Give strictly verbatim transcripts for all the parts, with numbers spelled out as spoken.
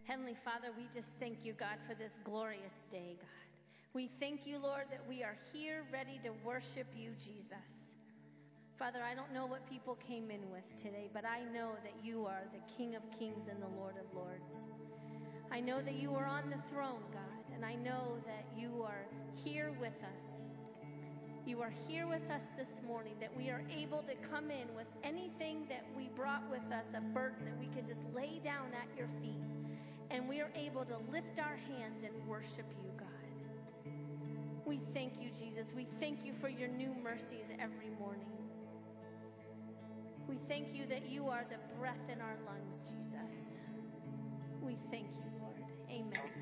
Heavenly Father, we just thank you, God, for this glorious day, God. We thank you, Lord, that we are here ready to worship you, Jesus. Father, I don't know what people came in with today, but I know that you are the King of Kings and the Lord of Lords. I know that you are on the throne, God, and I know that you are here with us. You are here with us this morning, that we are able to come in with anything that we brought with us, a burden that we can just lay down at your feet, and we are able to lift our hands and worship you, God. We thank you, Jesus. We thank you for your new mercies every morning. We thank you that you are the breath in our lungs, Jesus. We thank you, Lord. Amen.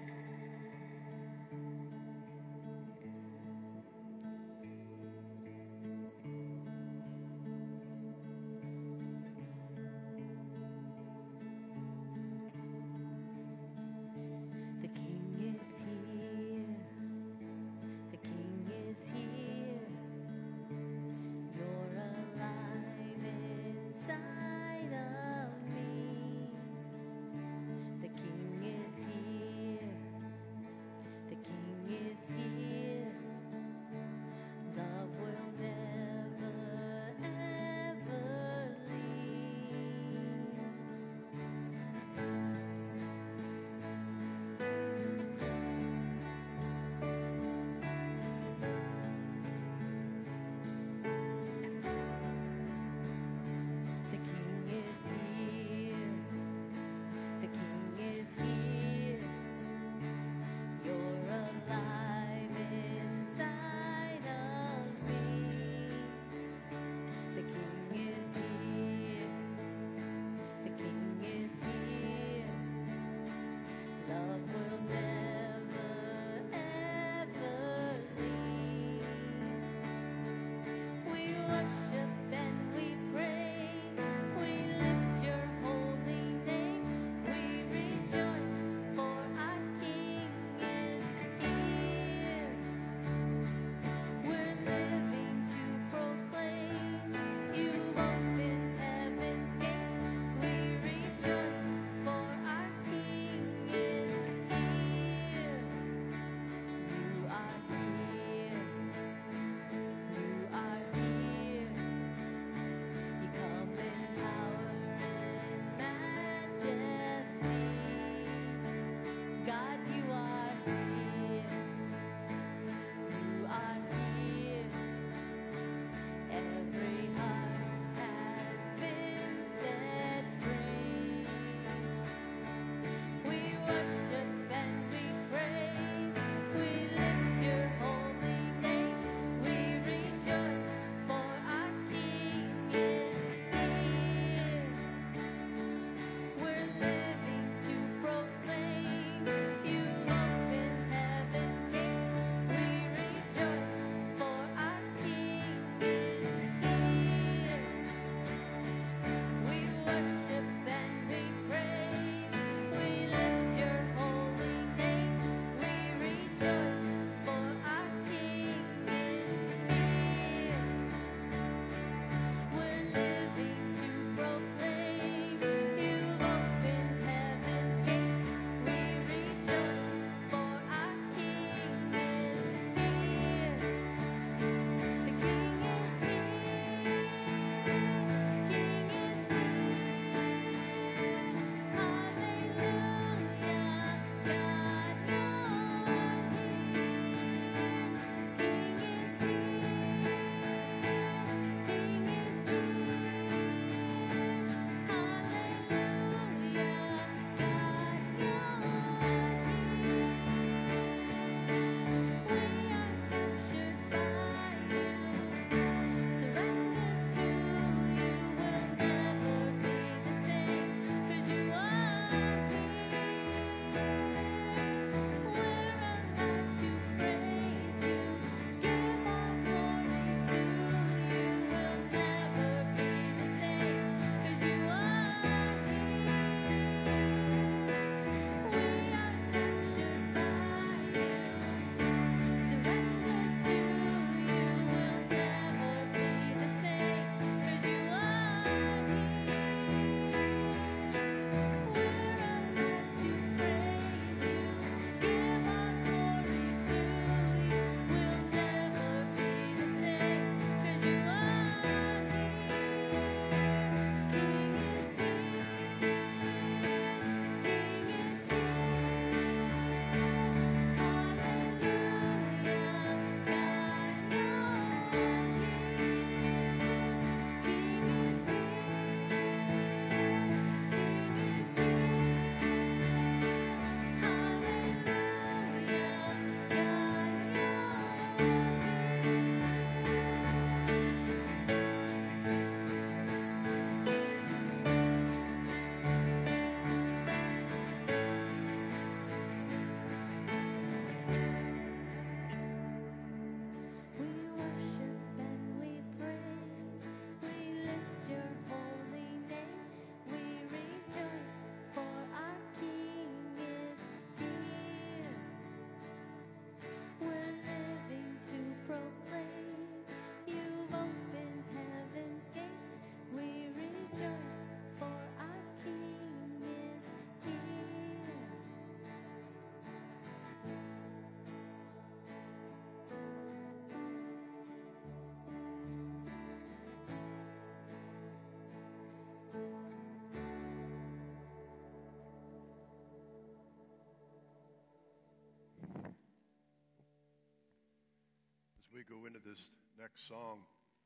go into this next song,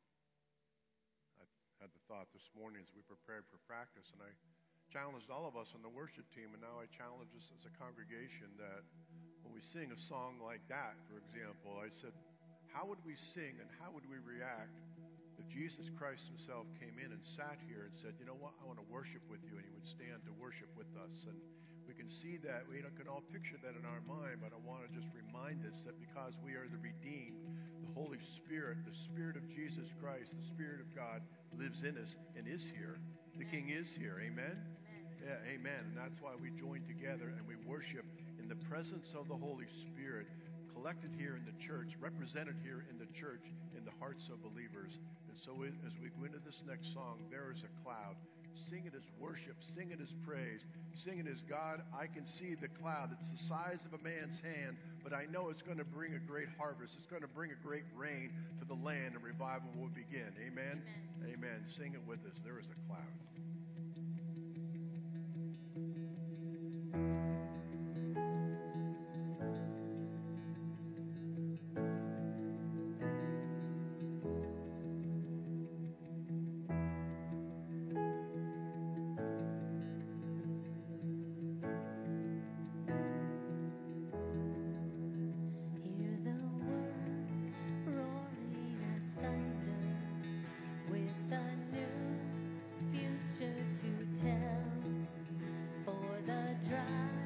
I had the thought this morning as we prepared for practice, and I challenged all of us on the worship team, and now I challenge us as a congregation that when we sing a song like that, for example, I said, how would we sing and how would we react if Jesus Christ himself came in and sat here and said, you know what, I want to worship with you, and he would stand to worship with us. And we can see that, we can all picture that in our mind, but I want to just remind us that because we are the redeemed, the Holy Spirit, the Spirit of Jesus Christ, the Spirit of God lives in us and is here. The King is here. Amen? Amen. Yeah, amen. And that's why we join together and we worship in the presence of the Holy Spirit, collected here in the church, represented here in the church, in the hearts of believers. And so as we go into this next song, there is a cloud. Sing it as worship, sing it as praise, sing it as God, I can see the cloud. It's the size of a man's hand, but I know it's going to bring a great harvest. It's going to bring a great rain to the land, and revival will begin. Amen? Amen. Amen. Sing it with us. There is a cloud. To tell for the dry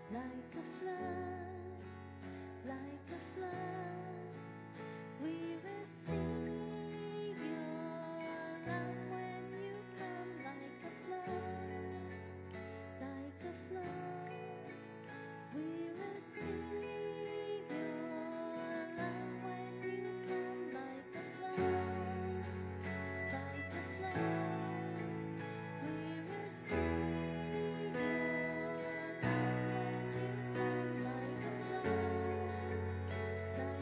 like a flood, like a flood. We receive your love when you come like a flood, like a flood. We receive your love when you come like a flood, like a flood. We receive your love when you come like a flood, like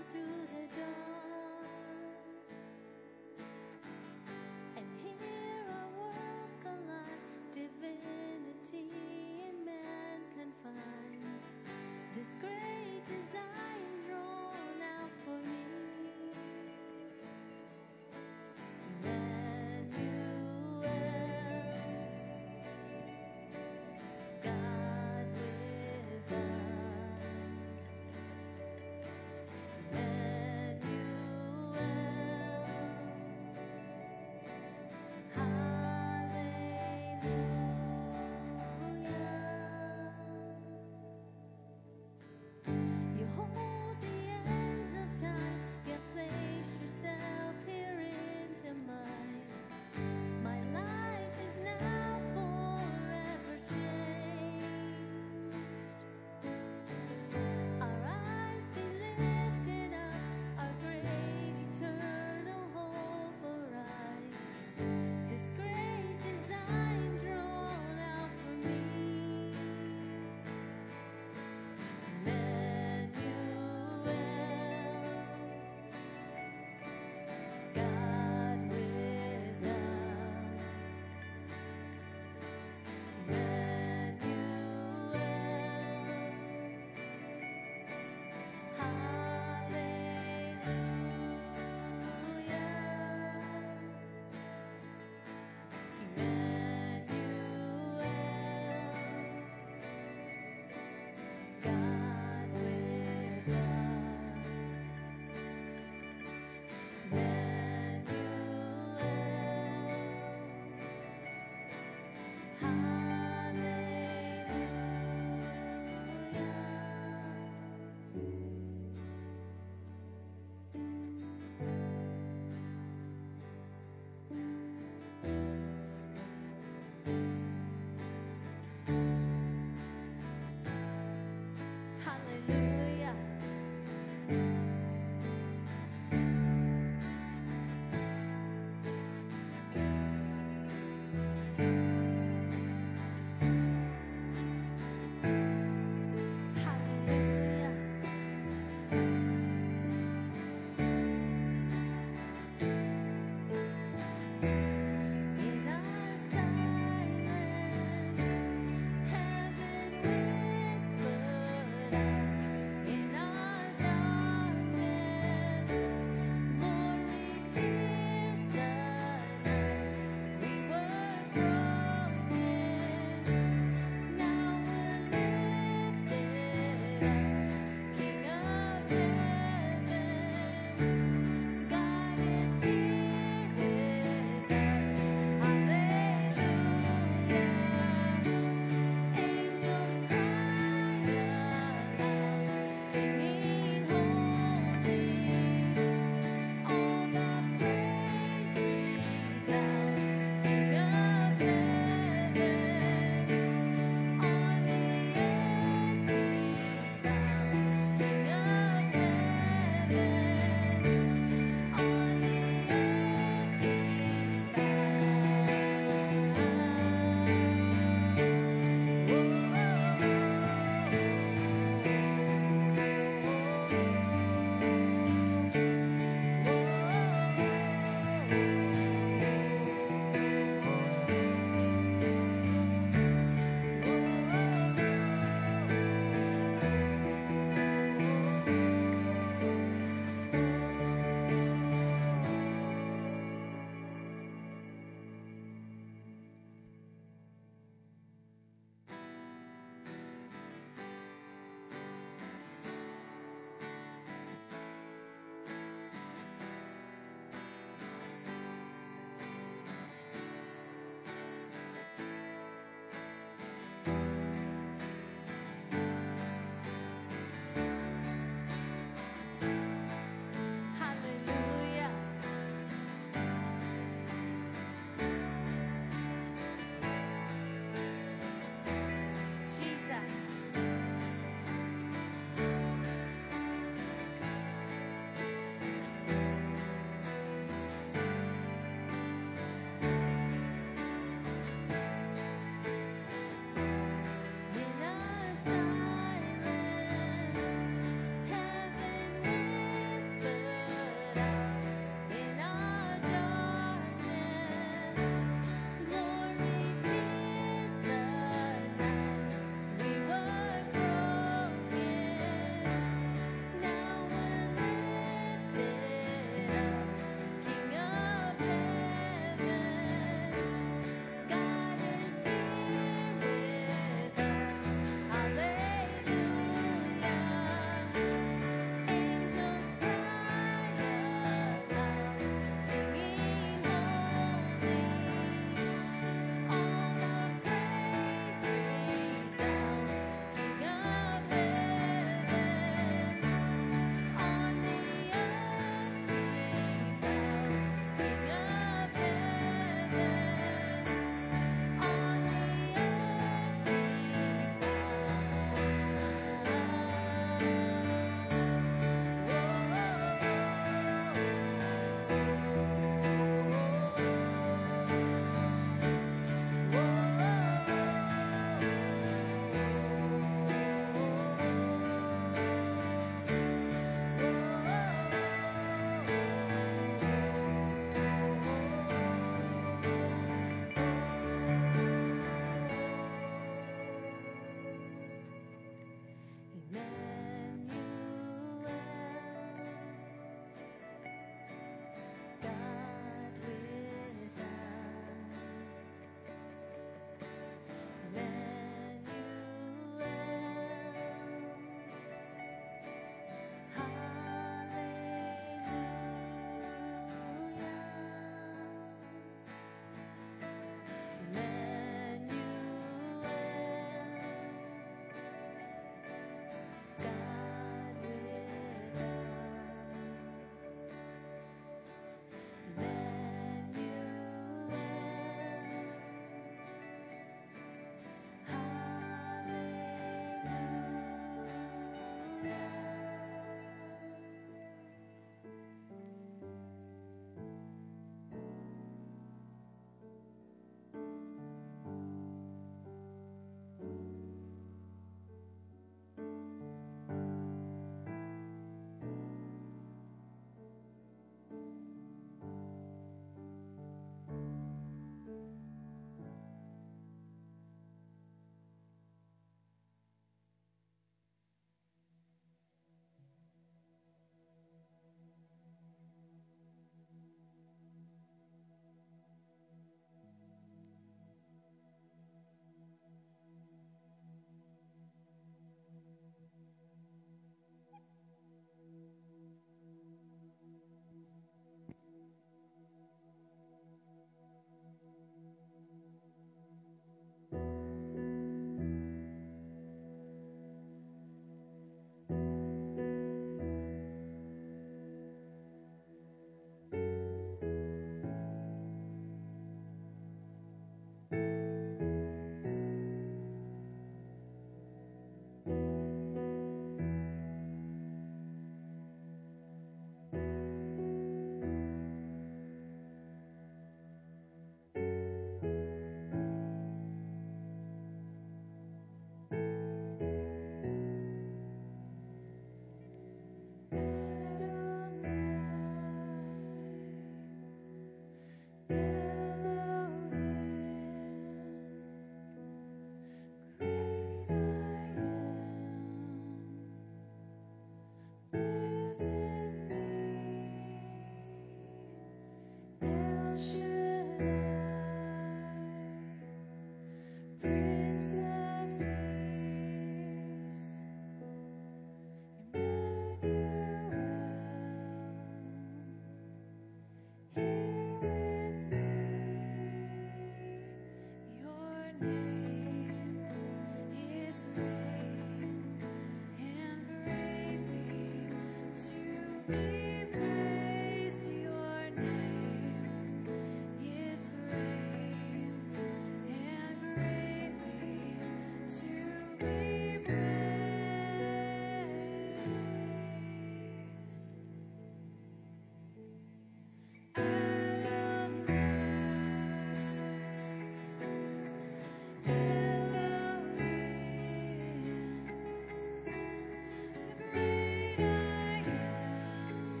The great I am.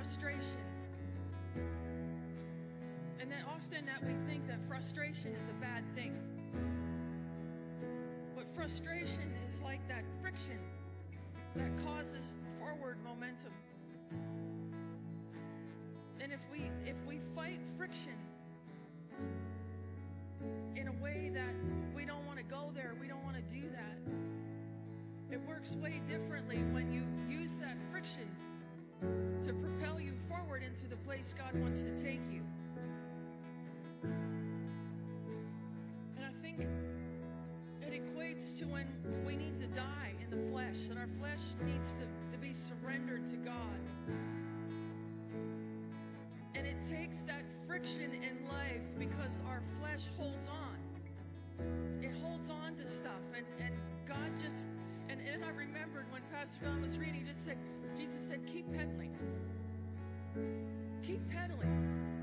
frustration. And that often that we think that frustration is a bad thing. But frustration is like that friction that causes forward momentum. And if we if we fight friction in a way that we don't want to go there, we don't want to do that, it works way differently when you use that friction to propel you forward into the place God wants to take you. And I think it equates to when we need to die in the flesh, and our flesh needs to, to be surrendered to God. And it takes that friction in life because our flesh holds on. It holds on to stuff. And, and God just, and, and I remembered when Pastor Don was reading, he just said, Jesus said, keep pedaling. Keep pedaling.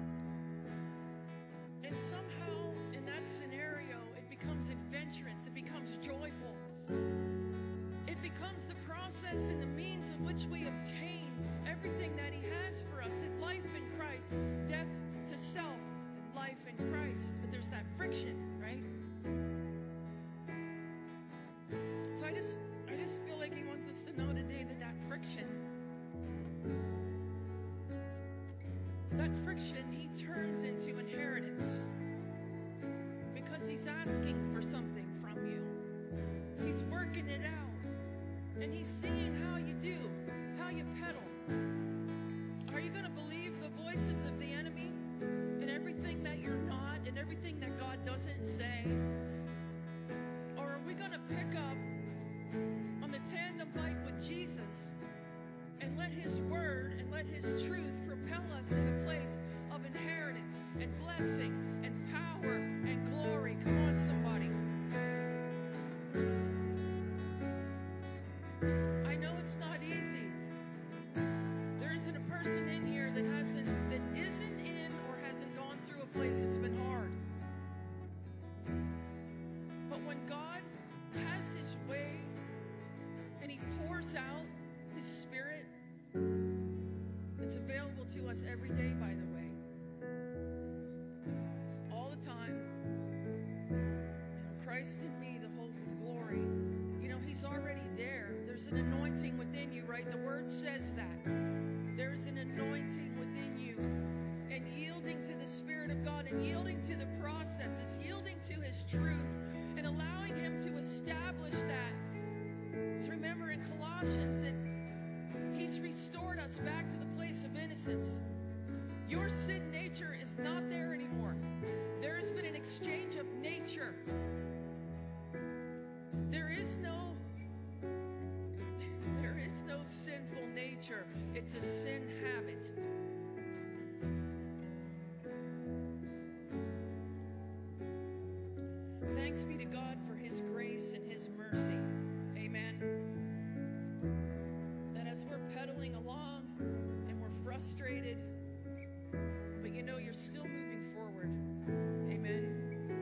And somehow in that scenario, it becomes adventurous. It becomes joyful. It becomes the process and the means of which we obtain everything that He has for us. It's life in Christ, death to self, and life in Christ. But there's that friction, right? So I just, I just feel like He wants us to know today that that friction, that friction He turns into inheritance because He's asking for something from you. He's working it out, and He's seeing how you do, how you pedal. Are you going to believe the voices of the enemy and everything that you're not and everything that God doesn't say? Or are we going to pick up on the tandem bike with Jesus and let His word and let His truth propel us in a place of inheritance and blessing and power and glory? Come on, somebody. I know it's not easy. There isn't a person in here that hasn't, that isn't in or hasn't gone through a place that's been hard. But when God has His way and He pours out His Spirit, it's available to us every day, by the way. All the time. You know, Christ in me, the hope of glory. You know, He's already there. There's an anointing within you, right? The Word says that. There's an anointing within you. And yielding to the Spirit of God and yielding to the process is yielding to His truth and allowing Him to establish that. Because remember in Colossians that He's restored us back to the place of innocence. Your sin nature is not there anymore. There has been an exchange of nature. There is no there is no sinful nature. It's a sin habit. Thanks be to God for His grace and His mercy. Amen. That as we're pedaling along and we're frustrated, but you know you're still moving forward. Amen.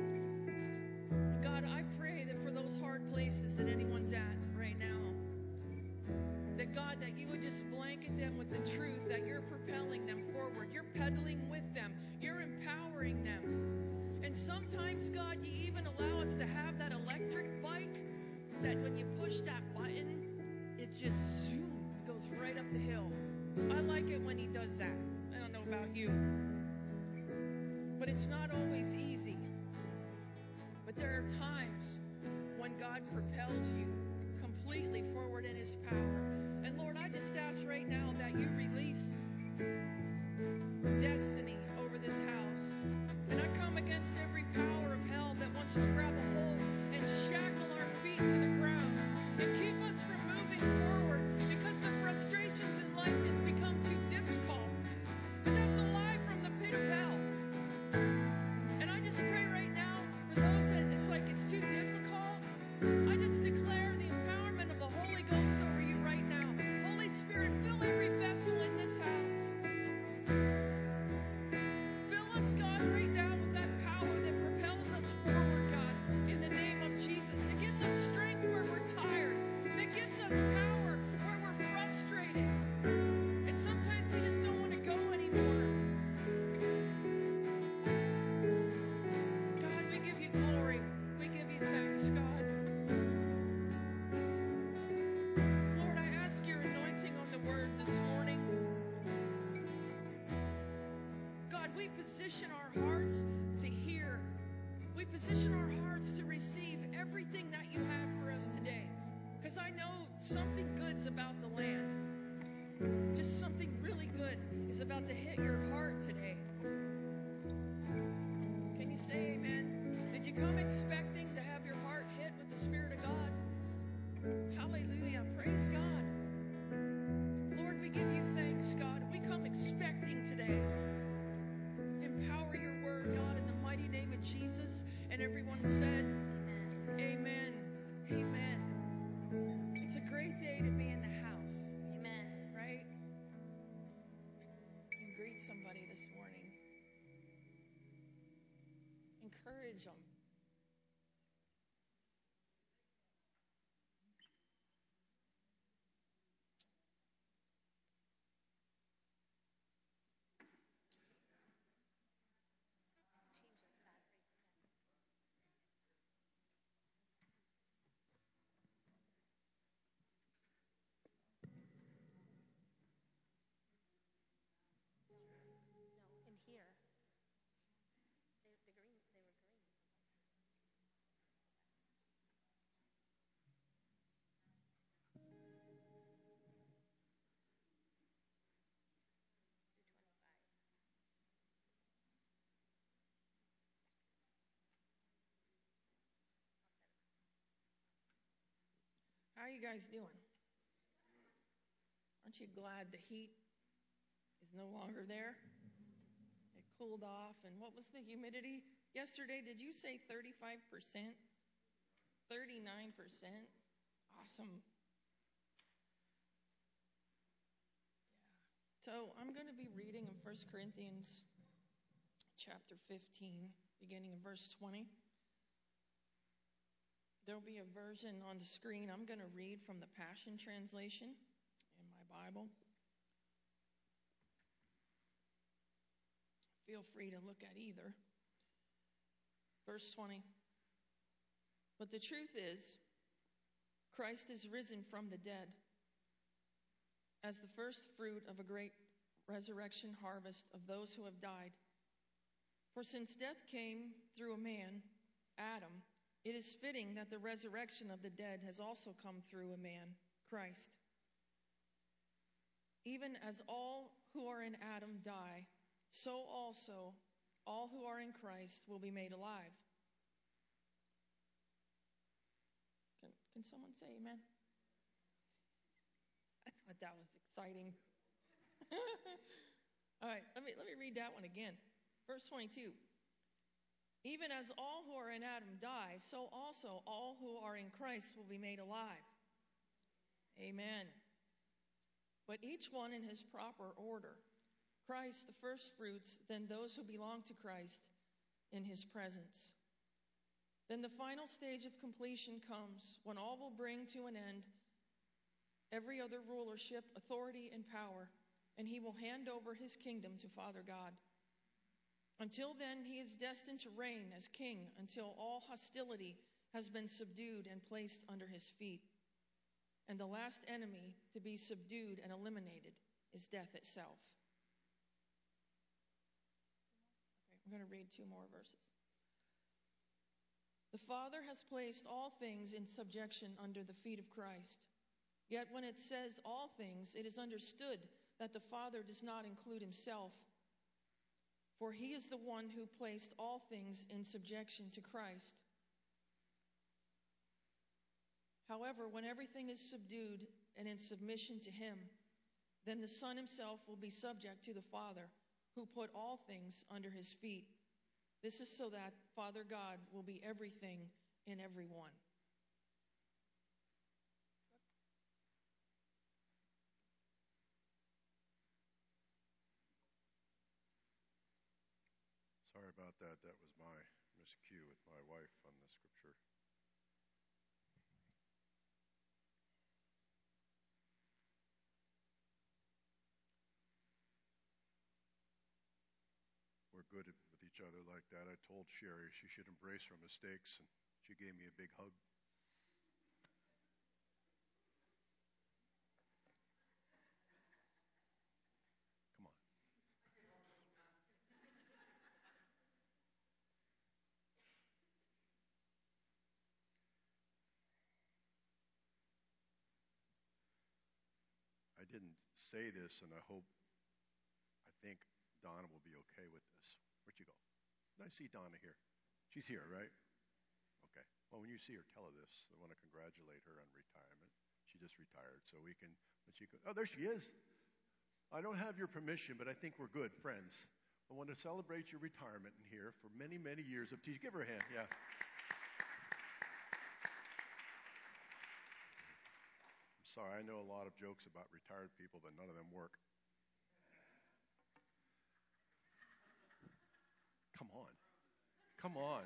God, I pray that for those hard places that anyone's at right now, that God, that you would just blanket them with the truth, that you're propelling them forward. You're pedaling with them. You're empowering them. And sometimes, God, you even allow us to have that electric bike that when you push that button, it just zoom, goes right up the hill. I like it when He does that. I don't know about you. But it's not always easy. But there are times when God propels you completely forward in His power. And Lord, I just ask right now that you release destiny over this house. And I come against every power of hell that wants to grab a hold and shackle our feet to the ground and keep us from moving forward because the frustrations in life has become too difficult. But that's a lie from the pit of hell. And I just pray right now for those that it's like it's too difficult. I just declare we position our hearts to hear. We position our hearts to receive everything that you have for us today. Because I know something good's about to land. Just something really good is about to hit your heart today. Can you say amen? Did you come expecting to have your heart hit with the Spirit of God? Hallelujah. Praise God. Lord, we give you thanks, God. We come expecting today. Empower your word, God, in the mighty name of Jesus. And everyone said, amen. Amen. It's a great day to be in the house. Amen. Right? And greet somebody this morning. Encourage them. In here. They, the green, they were green. How are you guys doing? Aren't you glad the heat is no longer there? It cooled off. And what was the humidity? Yesterday, did you say thirty-five percent? thirty-nine percent? Awesome. Yeah. So I'm going to be reading in First Corinthians chapter fifteen, beginning in verse twenty. There'll be a version on the screen. I'm going to read from the Passion Translation in my Bible. Feel free to look at either. Verse twenty. But the truth is, Christ is risen from the dead as the first fruit of a great resurrection harvest of those who have died. For since death came through a man, Adam, it is fitting that the resurrection of the dead has also come through a man, Christ. Even as all who are in Adam die, so also all who are in Christ will be made alive. Can, can someone say amen? I thought that was exciting. All right, let me, let me read that one again. Verse twenty-two. Even as all who are in Adam die, so also all who are in Christ will be made alive. Amen. But each one in his proper order. Christ the first fruits, then those who belong to Christ in his presence. Then the final stage of completion comes when all will bring to an end every other rulership, authority, and power, and he will hand over his kingdom to Father God. Until then, he is destined to reign as king until all hostility has been subdued and placed under his feet. And the last enemy to be subdued and eliminated is death itself. Okay, I'm going to read two more verses. The Father has placed all things in subjection under the feet of Christ. Yet when it says all things, it is understood that the Father does not include himself. For he is the one who placed all things in subjection to Christ. However, when everything is subdued and in submission to him, then the Son himself will be subject to the Father, who put all things under his feet. This is so that Father God will be everything in everyone. Sorry about that. That was my miscue with my wife on the scripture. We're good with each other like that. I told Sherry she should embrace her mistakes, and she gave me a big hug. Come on. say this, and I hope, I think Donna will be okay with this. Where'd you go? I see Donna here. She's here, right? Okay. Well, when you see her, tell her this. I want to congratulate her on retirement. She just retired, so we can, when she can, oh, there she is. I don't have your permission, but I think we're good friends. I want to celebrate your retirement in here for many, many years of teaching. Give her a hand, yeah. I'm sorry, I know a lot of jokes about retired people, but none of them work. Come on. Come on.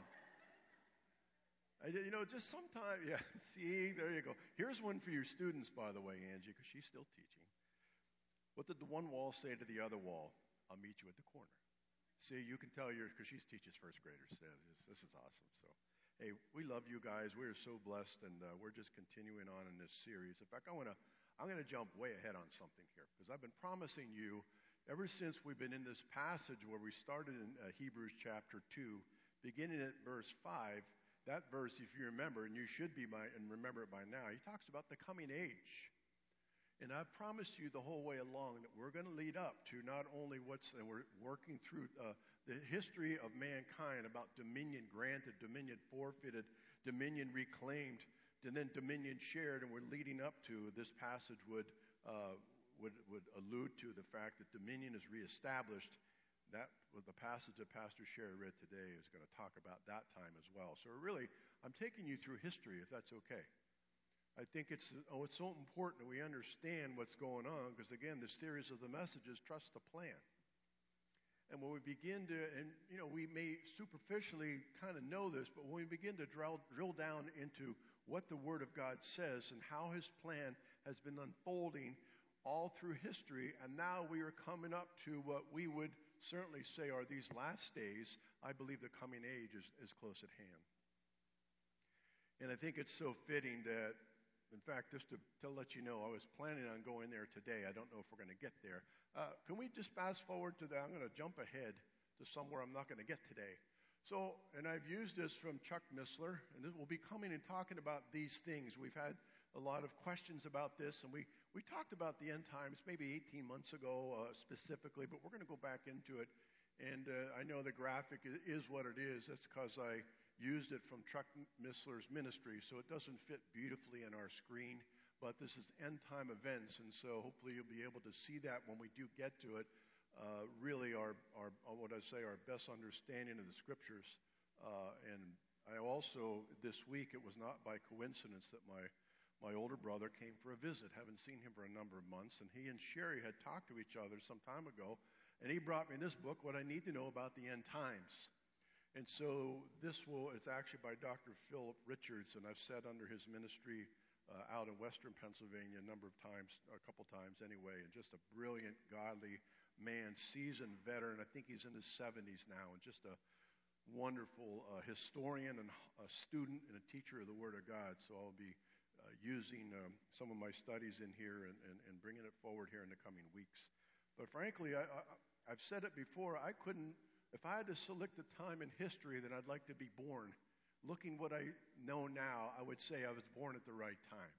I, you know, just sometimes, yeah, see, there you go. Here's one for your students, by the way, Angie, because she's still teaching. What did the one wall say to the other wall? I'll meet you at the corner. See, you can tell your, because she teaches first graders. This is awesome. So, hey, we love you guys. We are so blessed, and uh, we're just continuing on in this series. In fact, I want to, I'm going to jump way ahead on something here, because I've been promising you ever since we've been in this passage where we started in uh, Hebrews chapter two, beginning at verse five. That verse, if you remember, and you should be by, and remember it by now, he talks about the coming age. And I've promised you the whole way along that we're going to lead up to not only what's, and we're working through uh, the history of mankind about dominion granted, dominion forfeited, dominion reclaimed, and then dominion shared, and we're leading up to this passage would, uh, would, would allude to the fact that dominion is reestablished. That was the passage that Pastor Sherry read today is going to talk about that time as well. So really, I'm taking you through history, if that's okay. I think it's oh, it's so important that we understand what's going on, because again, the series of the messages, trust the plan. And when we begin to, and you know, we may superficially kind of know this, but when we begin to drill, drill down into what the Word of God says and how His plan has been unfolding all through history, and now we are coming up to what we would certainly say are these last days, I believe the coming age is, is close at hand. And I think it's so fitting that, in fact, just to, to let you know, I was planning on going there today. I don't know if we're going to get there. Uh, can we just fast forward to that? I'm going to jump ahead to somewhere I'm not going to get today. So, and I've used this from Chuck Missler, and we'll be coming and talking about these things. We've had a lot of questions about this, and we, we talked about the end times maybe eighteen months ago uh, specifically, but we're going to go back into it. And uh, I know the graphic is what it is. That's because I used it from Chuck Missler's ministry, so it doesn't fit beautifully on our screen. But this is end time events, and so hopefully you'll be able to see that when we do get to it. Uh, really, our, our what I say, our best understanding of the scriptures. Uh, and I also this week, it was not by coincidence that my My older brother came for a visit. Haven't seen him for a number of months. And he and Sherry had talked to each other some time ago. And he brought me this book, What I Need to Know About the End Times. And so this will, it's actually by Doctor Philip Richards. And I've sat under his ministry uh, out in western Pennsylvania a number of times, a couple times anyway. And just a brilliant, godly man, seasoned veteran. I think he's in his seventies now. And just a wonderful uh, historian and a student and a teacher of the Word of God. So I'll be Uh, using um, some of my studies in here and, and, and bringing it forward here in the coming weeks. But frankly, I, I, I've said it before, I couldn't, if I had to select a time in history that I'd like to be born, looking what I know now, I would say I was born at the right time.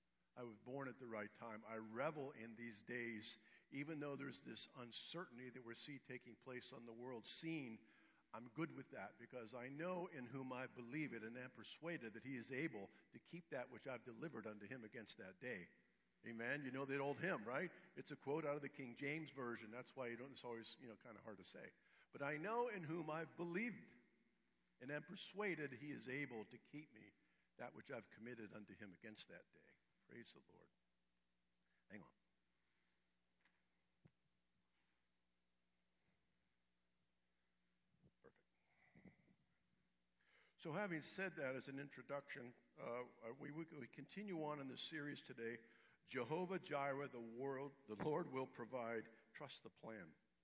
I was born at the right time. I revel in these days, even though there's this uncertainty that we're seeing taking place on the world scene. I'm good with that because I know in whom I believe it and am persuaded that He is able to keep that which I've delivered unto Him against that day. Amen. You know that old hymn, right? It's a quote out of the King James Version. That's why you don't, it's always, you know, kind of hard to say. But I know in whom I've believed and am persuaded He is able to keep me that which I've committed unto Him against that day. Praise the Lord. Hang on. So having said that as an introduction, uh, we, we, we continue on in the series today, Jehovah Jireh, the, world, the Lord will provide, trust the plan.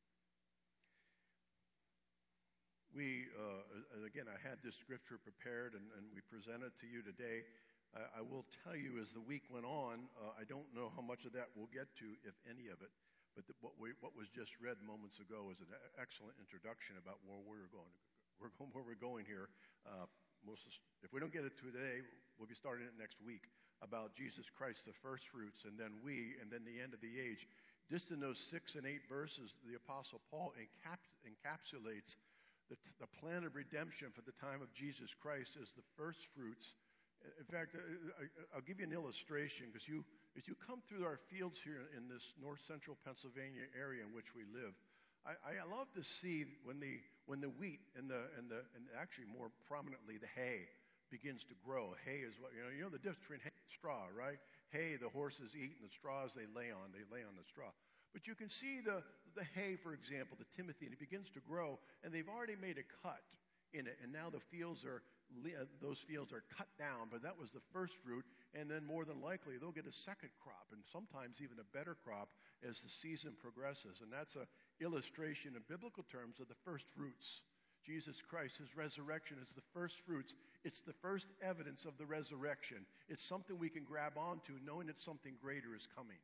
We, uh, again, I had this scripture prepared and, and we present it to you today. I, I will tell you as the week went on, uh, I don't know how much of that we'll get to, if any of it, but the, what, we, what was just read moments ago is an excellent introduction about where we're going to go. We're going where we're going here. Uh, most, if we don't get it today, we'll be starting it next week about Jesus Christ, the first fruits, and then we, and then the end of the age. just in those six and eight verses, the Apostle Paul encaps- encapsulates the, the plan of redemption for the time of Jesus Christ as the first fruits. In fact, I'll give you an illustration, because you, as you come through our fields here in this north central Pennsylvania area in which we live, I, I love to see when the when the wheat and the and the and actually more prominently the hay begins to grow. Hay is what you know. You know the difference between hay and straw, right? Hay the horses eat, and the straws they lay on. They lay on the straw. But you can see the the hay, for example, the timothy, and it begins to grow, and they've already made a cut in it, and now the fields are those fields are cut down. But that was the first fruit, and then more than likely they'll get a second crop, and sometimes even a better crop as the season progresses. And that's a illustration in biblical terms of the first fruits. Jesus Christ, his resurrection is the first fruits. It's the first evidence of the resurrection. It's something we can grab onto, knowing that something greater is coming.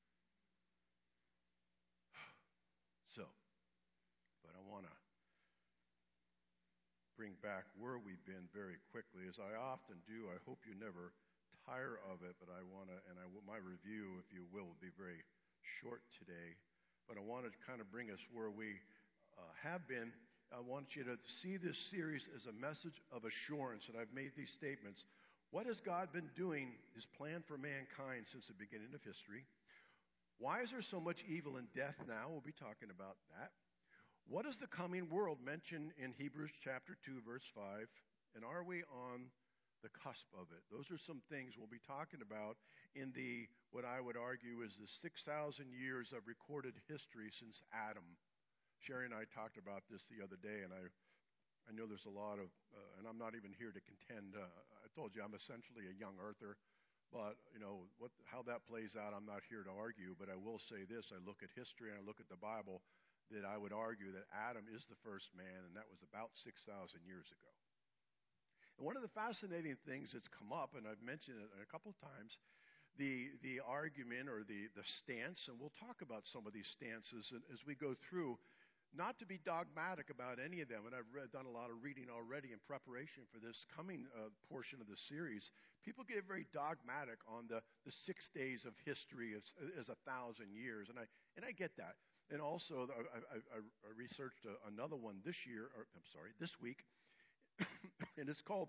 So, but I want to bring back where we've been very quickly, as I often do. I hope you never tire of it, but I want to, and I, my review, if you will, will be very short today. But I want to kind of bring us where we uh, have been. I want you to see this series as a message of assurance, and I've made these statements. What has God been doing, his plan for mankind since the beginning of history? Why is there so much evil and death now? We'll be talking about that. What is the coming world mentioned in Hebrews chapter two, verse five? And are we on the cusp of it? Those are some things we'll be talking about in the, what I would argue is the six thousand years of recorded history since Adam. Sherry and I talked about this the other day, and I I know there's a lot of, uh, and I'm not even here to contend. Uh, I told you I'm essentially a young earther, but, you know, what how that plays out, I'm not here to argue, but I will say this. I look at history and I look at the Bible, that I would argue that Adam is the first man, and that was about six thousand years ago. And one of the fascinating things that's come up, and I've mentioned it a couple of times, the the argument or the, the stance, and we'll talk about some of these stances as we go through, not to be dogmatic about any of them. And I've read, done a lot of reading already in preparation for this coming uh, portion of the series. People get very dogmatic on the, the six days of history as, as a thousand years, and I and I get that. And also, I, I, I researched a, another one this year, or I'm sorry, this week, and it's called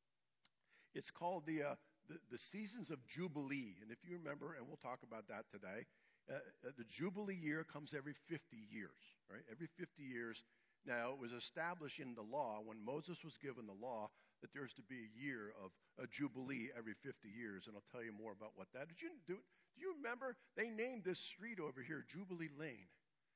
it's called the, uh, the the Seasons of Jubilee. And if you remember, and we'll talk about that today, uh, the Jubilee year comes every fifty years, right? Every fifty years. Now, it was established in the law when Moses was given the law that there's to be a year of a Jubilee every fifty years, and I'll tell you more about what that. Did you do? Do you remember they named this street over here Jubilee Lane?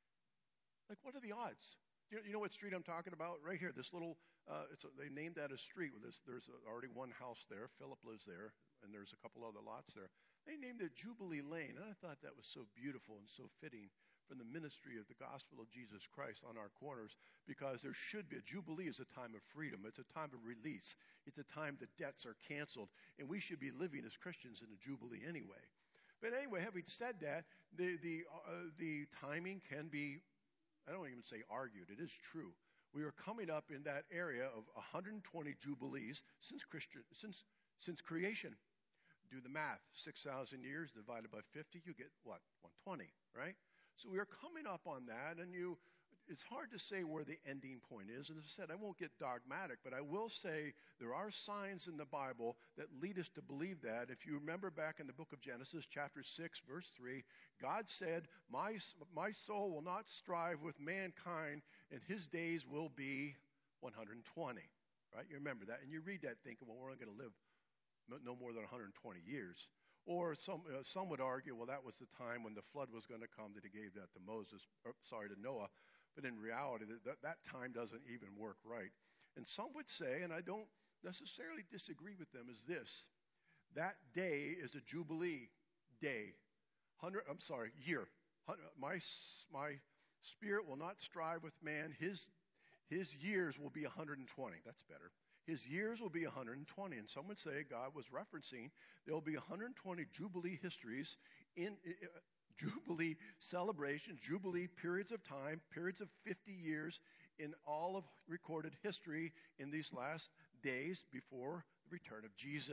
Like, what are the odds? You know, you know what street I'm talking about? Right here, this little, uh, it's a, they named that a street. With this, there's already one house there. Philip lives there, and there's a couple other lots there. They named it Jubilee Lane, and I thought that was so beautiful and so fitting from the ministry of the gospel of Jesus Christ on our corners, because there should be, a Jubilee is a time of freedom. It's a time of release. It's a time that debts are canceled, and we should be living as Christians in a Jubilee anyway. But anyway, having said that, the the uh, the timing can be, I don't even say argued. It is true. We are coming up in that area of one hundred twenty jubilees since Christian since since creation. Do the math. six thousand years divided by fifty, you get what? one hundred twenty, right? So we are coming up on that, and you. It's hard to say where the ending point is. And as I said, I won't get dogmatic, but I will say there are signs in the Bible that lead us to believe that. If you remember back in the book of Genesis, chapter six, verse three, God said, my, my soul will not strive with mankind, and his days will be one hundred twenty. Right? You remember that. And you read that thinking, well, we're only going to live no more than one hundred twenty years. Or some uh, some would argue, well, that was the time when the flood was going to come, that he gave that to Moses, or, sorry, to Noah. But in reality, that, that time doesn't even work right. And some would say, and I don't necessarily disagree with them, is this. That day is a Jubilee day. Hundred, I'm sorry, year. My, my spirit will not strive with man. His, his years will be one hundred twenty. That's better. His years will be one hundred twenty. And some would say God was referencing there will be one hundred twenty Jubilee histories in uh, Jubilee celebrations, Jubilee periods of time, periods of fifty years in all of recorded history in these last days before the return of Jesus.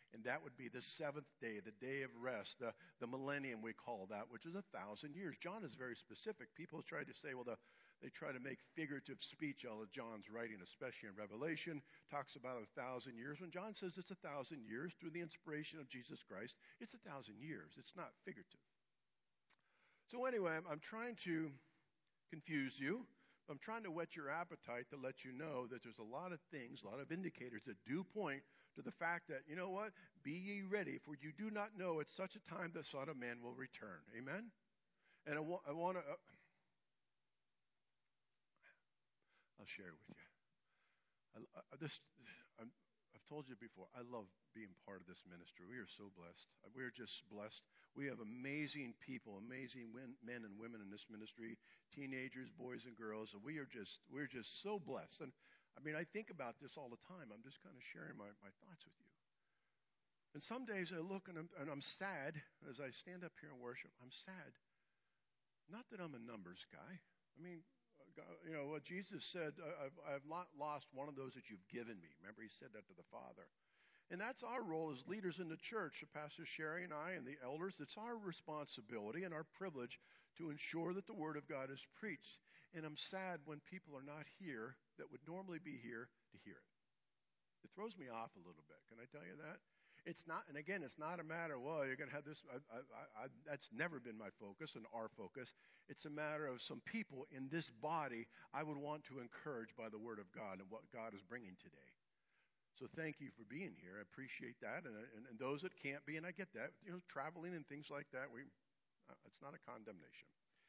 And that would be the seventh day, the day of rest, the, the millennium we call that, which is a thousand years. John is very specific. People try to say, well, the, they try to make figurative speech out of John's writing, especially in Revelation, talks about a thousand years. When John says it's a thousand years through the inspiration of Jesus Christ, it's a thousand years. It's not figurative. So anyway, I'm, I'm trying to confuse you. I'm trying to whet your appetite to let you know that there's a lot of things, a lot of indicators that do point to the fact that, you know what? Be ye ready, for you do not know at such a time the Son of Man will return. Amen? And I, wa- I want to, uh, I'll share it with you. I, uh, this, I'm, I've told you before, I love being part of this ministry. We are so blessed. We're just blessed. We have amazing people, amazing men, men and women in this ministry, teenagers, boys and girls, and we are just, we're just so blessed. And I mean, I think about this all the time. I'm just kind of sharing my, my thoughts with you. And some days I look and I'm, and I'm sad as I stand up here and worship. I'm sad. Not that I'm a numbers guy. I mean, God, you know, what Jesus said, I've, I've not lost one of those that you've given me. Remember, he said that to the Father. And that's our role as leaders in the church, Pastor Sherry and I and the elders. It's our responsibility and our privilege to ensure that the Word of God is preached. And I'm sad when people are not here that would normally be here to hear it. It throws me off a little bit. Can I tell you that? It's not, and again, it's not a matter, well, you're going to have this. I, I, I, that's never been my focus and our focus. It's a matter of some people in this body I would want to encourage by the Word of God and what God is bringing today. So thank you for being here. I appreciate that. And, and, and those that can't be, and I get that, you know, traveling and things like that, we, uh, it's not a condemnation.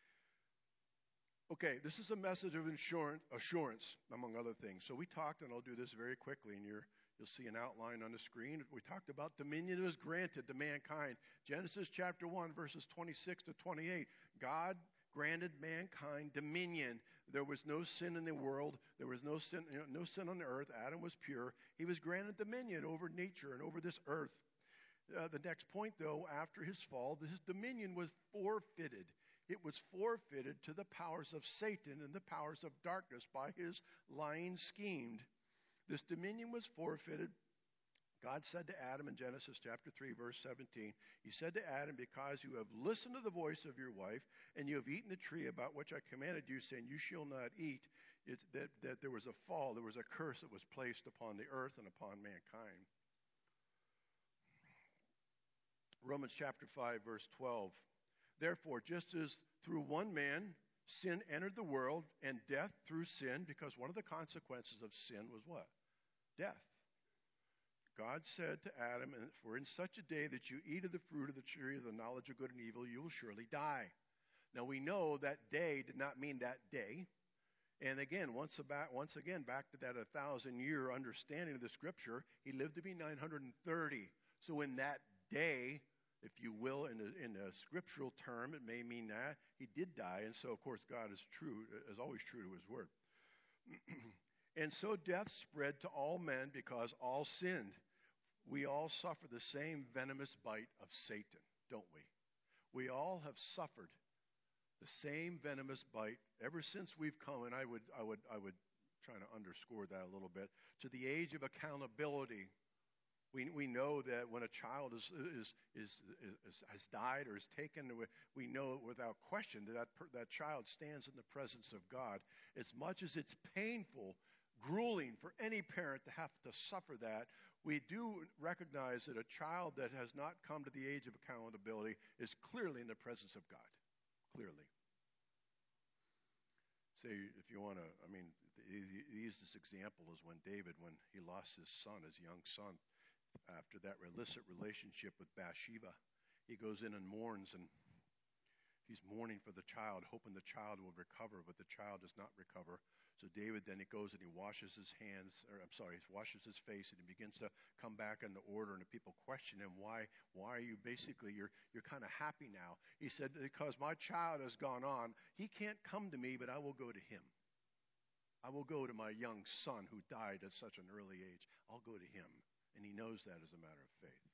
Okay, this is a message of assurance, assurance, among other things. So we talked, and I'll do this very quickly, and you're, you'll see an outline on the screen. We talked about dominion was granted to mankind. Genesis chapter one, verses twenty-six to twenty-eight. God granted mankind dominion. There was no sin in the world. There was no sin, you know, no sin on the earth. Adam was pure. He was granted dominion over nature and over this earth. Uh, the next point, though, after his fall, his dominion was forfeited. It was forfeited to the powers of Satan and the powers of darkness by his lying scheme. This dominion was forfeited. God said to Adam in Genesis chapter three, verse seventeen, he said to Adam, because you have listened to the voice of your wife, and you have eaten the tree about which I commanded you, saying, you shall not eat, it's that, that there was a fall, there was a curse that was placed upon the earth and upon mankind. Romans chapter five, verse twelve. Therefore, just as through one man sin entered the world, and death through sin, because one of the consequences of sin was what? Death. God said to Adam, for in such a day that you eat of the fruit of the tree of the knowledge of good and evil, you will surely die. Now we know that day did not mean that day. And again, once, about, once again, back to that a thousand year understanding of the scripture, he lived to be nine hundred thirty. So in that day, if you will, in a, in a scriptural term, it may mean that he did die. And so, of course, God is true, is always true to his word. And so death spread to all men because all sinned. We all suffer the same venomous bite of Satan, don't we? We all have suffered the same venomous bite ever since we've come, and I would, I would, I would try to underscore that a little bit, to the age of accountability. We we know that when a child is is is, is has died or is taken, we know without question that that, that child stands in the presence of God. As much as it's painful, grueling for any parent to have to suffer that, we do recognize that a child that has not come to the age of accountability is clearly in the presence of God. Clearly. Say, if you want to, I mean, use this example as when David, when he lost his son, his young son, after that illicit relationship with Bathsheba, he goes in and mourns, and he's mourning for the child, hoping the child will recover, but the child does not recover. So David then he goes and he washes his hands, or I'm sorry, he washes his face, and he begins to come back into order. And the people question him, why, why are you basically, you're, you're kind of happy now. He said, because my child has gone on. He can't come to me, but I will go to him. I will go to my young son who died at such an early age. I'll go to him. And he knows that as a matter of faith.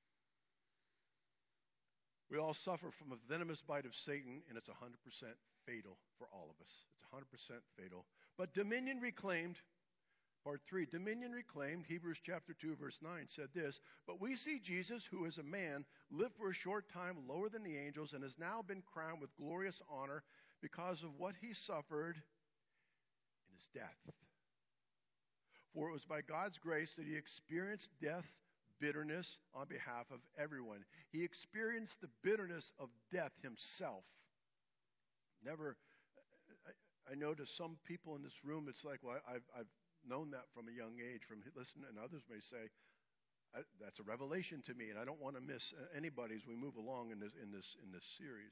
We all suffer from a venomous bite of Satan, and it's one hundred percent fatal for all of us. It's one hundred percent fatal. But dominion reclaimed, Part three, dominion reclaimed, Hebrews chapter two, verse nine said this, but we see Jesus, who is a man, live for a short time lower than the angels and has now been crowned with glorious honor because of what he suffered in his death. For it was by God's grace that he experienced death, bitterness on behalf of everyone. He experienced the bitterness of death himself. Never, I, I know to some people in this room, it's like, well, I've, I've known that from a young age, from listening, and others may say, that's a revelation to me, and I don't want to miss anybody as we move along in this, in this, in this series.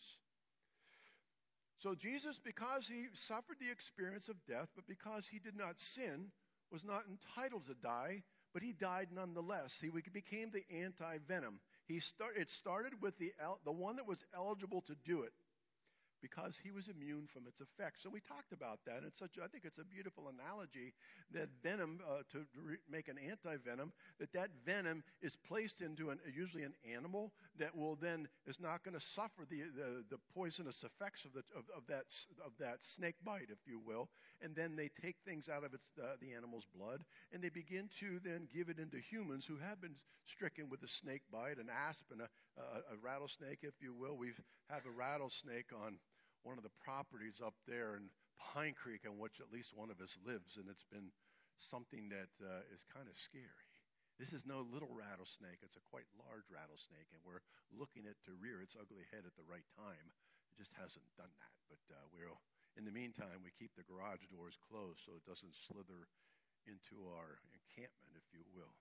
So Jesus, because he suffered the experience of death, but because he did not sin, was not entitled to die, but he died nonetheless. He became the anti-venom. He start, it started with the, the one that was eligible to do it, because he was immune from its effects. So we talked about that. It's such, I think it's a beautiful analogy that venom, uh, to re- make an anti-venom, that that venom is placed into an, usually an animal that will then, is not going to suffer the, the, the poisonous effects of, the, of, of, that, of that snake bite, if you will. And then they take things out of its, uh, the animal's blood, and they begin to then give it into humans who have been stricken with a snake bite, an asp, and a, a, a rattlesnake, if you will. We've have a rattlesnake on one of the properties up there in Pine Creek on which at least one of us lives, and it's been something that uh, is kind of scary. This is no little rattlesnake. It's a quite large rattlesnake, and we're looking at to rear its ugly head at the right time. It just hasn't done that. But uh, we'll, in the meantime, we keep the garage doors closed so it doesn't slither into our encampment, if you will.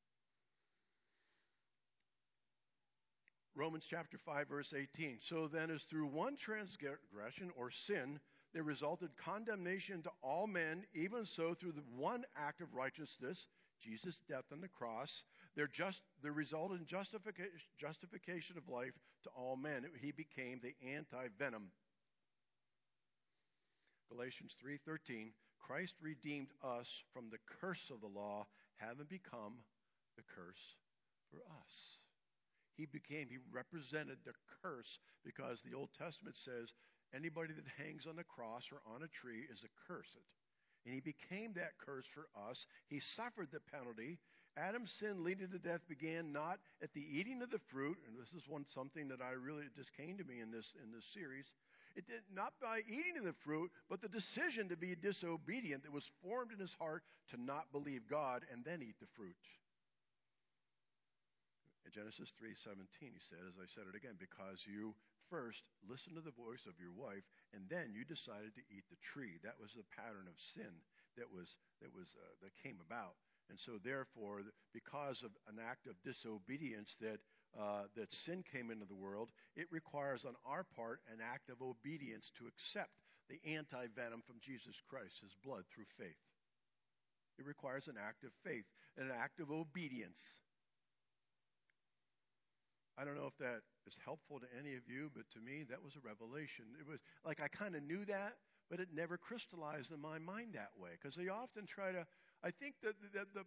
Romans chapter five, verse eighteen. So then, as through one transgression or sin, there resulted condemnation to all men, even so through the one act of righteousness, Jesus' death on the cross, there just there resulted in justification, justification of life to all men. He became the anti-venom. Galatians three thirteen. Christ redeemed us from the curse of the law, having become the curse for us. He became, he represented the curse, because the Old Testament says anybody that hangs on the cross or on a tree is accursed. And he became that curse for us. He suffered the penalty. Adam's sin leading to death began not at the eating of the fruit, and this is one something that I really just came to me in this in this series. It did not by eating of the fruit, but the decision to be disobedient that was formed in his heart to not believe God and then eat the fruit. In Genesis three seventeen, he said, as I said it again, because you first listened to the voice of your wife, and then you decided to eat the tree. That was the pattern of sin that was that was uh, that came about. And so, therefore, because of an act of disobedience that uh, that sin came into the world, it requires on our part an act of obedience to accept the anti-venom from Jesus Christ, his blood, through faith. It requires an act of faith, an act of obedience. I don't know if that is helpful to any of you, but to me, that was a revelation. It was like I kind of knew that, but it never crystallized in my mind that way. Because they often try to, I think that the, the,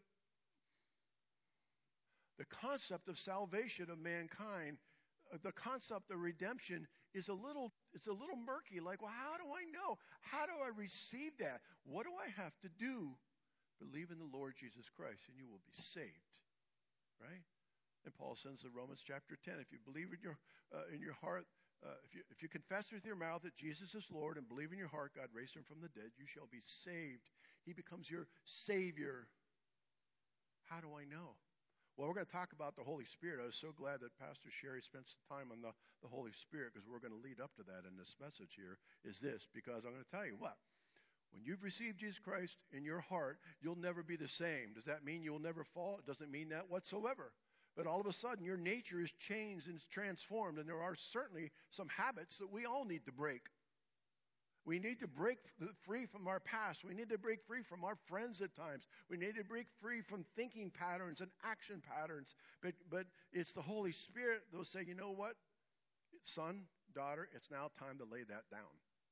the concept of salvation of mankind, the concept of redemption is a little, it's a little murky. Like, well, how do I know? How do I receive that? What do I have to do? Believe in the Lord Jesus Christ, and you will be saved. Right? And Paul says in Romans chapter ten, if you believe in your uh, in your heart, uh, if you if you confess with your mouth that Jesus is Lord and believe in your heart God raised him from the dead, you shall be saved. He becomes your Savior. How do I know? Well, we're going to talk about the Holy Spirit. I was so glad that Pastor Sherry spent some time on the, the Holy Spirit, because we're going to lead up to that in this message here, is this, because I'm going to tell you what. When you've received Jesus Christ in your heart, you'll never be the same. Does that mean you'll never fall? It doesn't mean that whatsoever. But all of a sudden, your nature is changed and is transformed, and there are certainly some habits that we all need to break. We need to break free from our past. We need to break free from our friends at times. We need to break free from thinking patterns and action patterns. But, but it's the Holy Spirit that will say, you know what, son, daughter, it's now time to lay that down.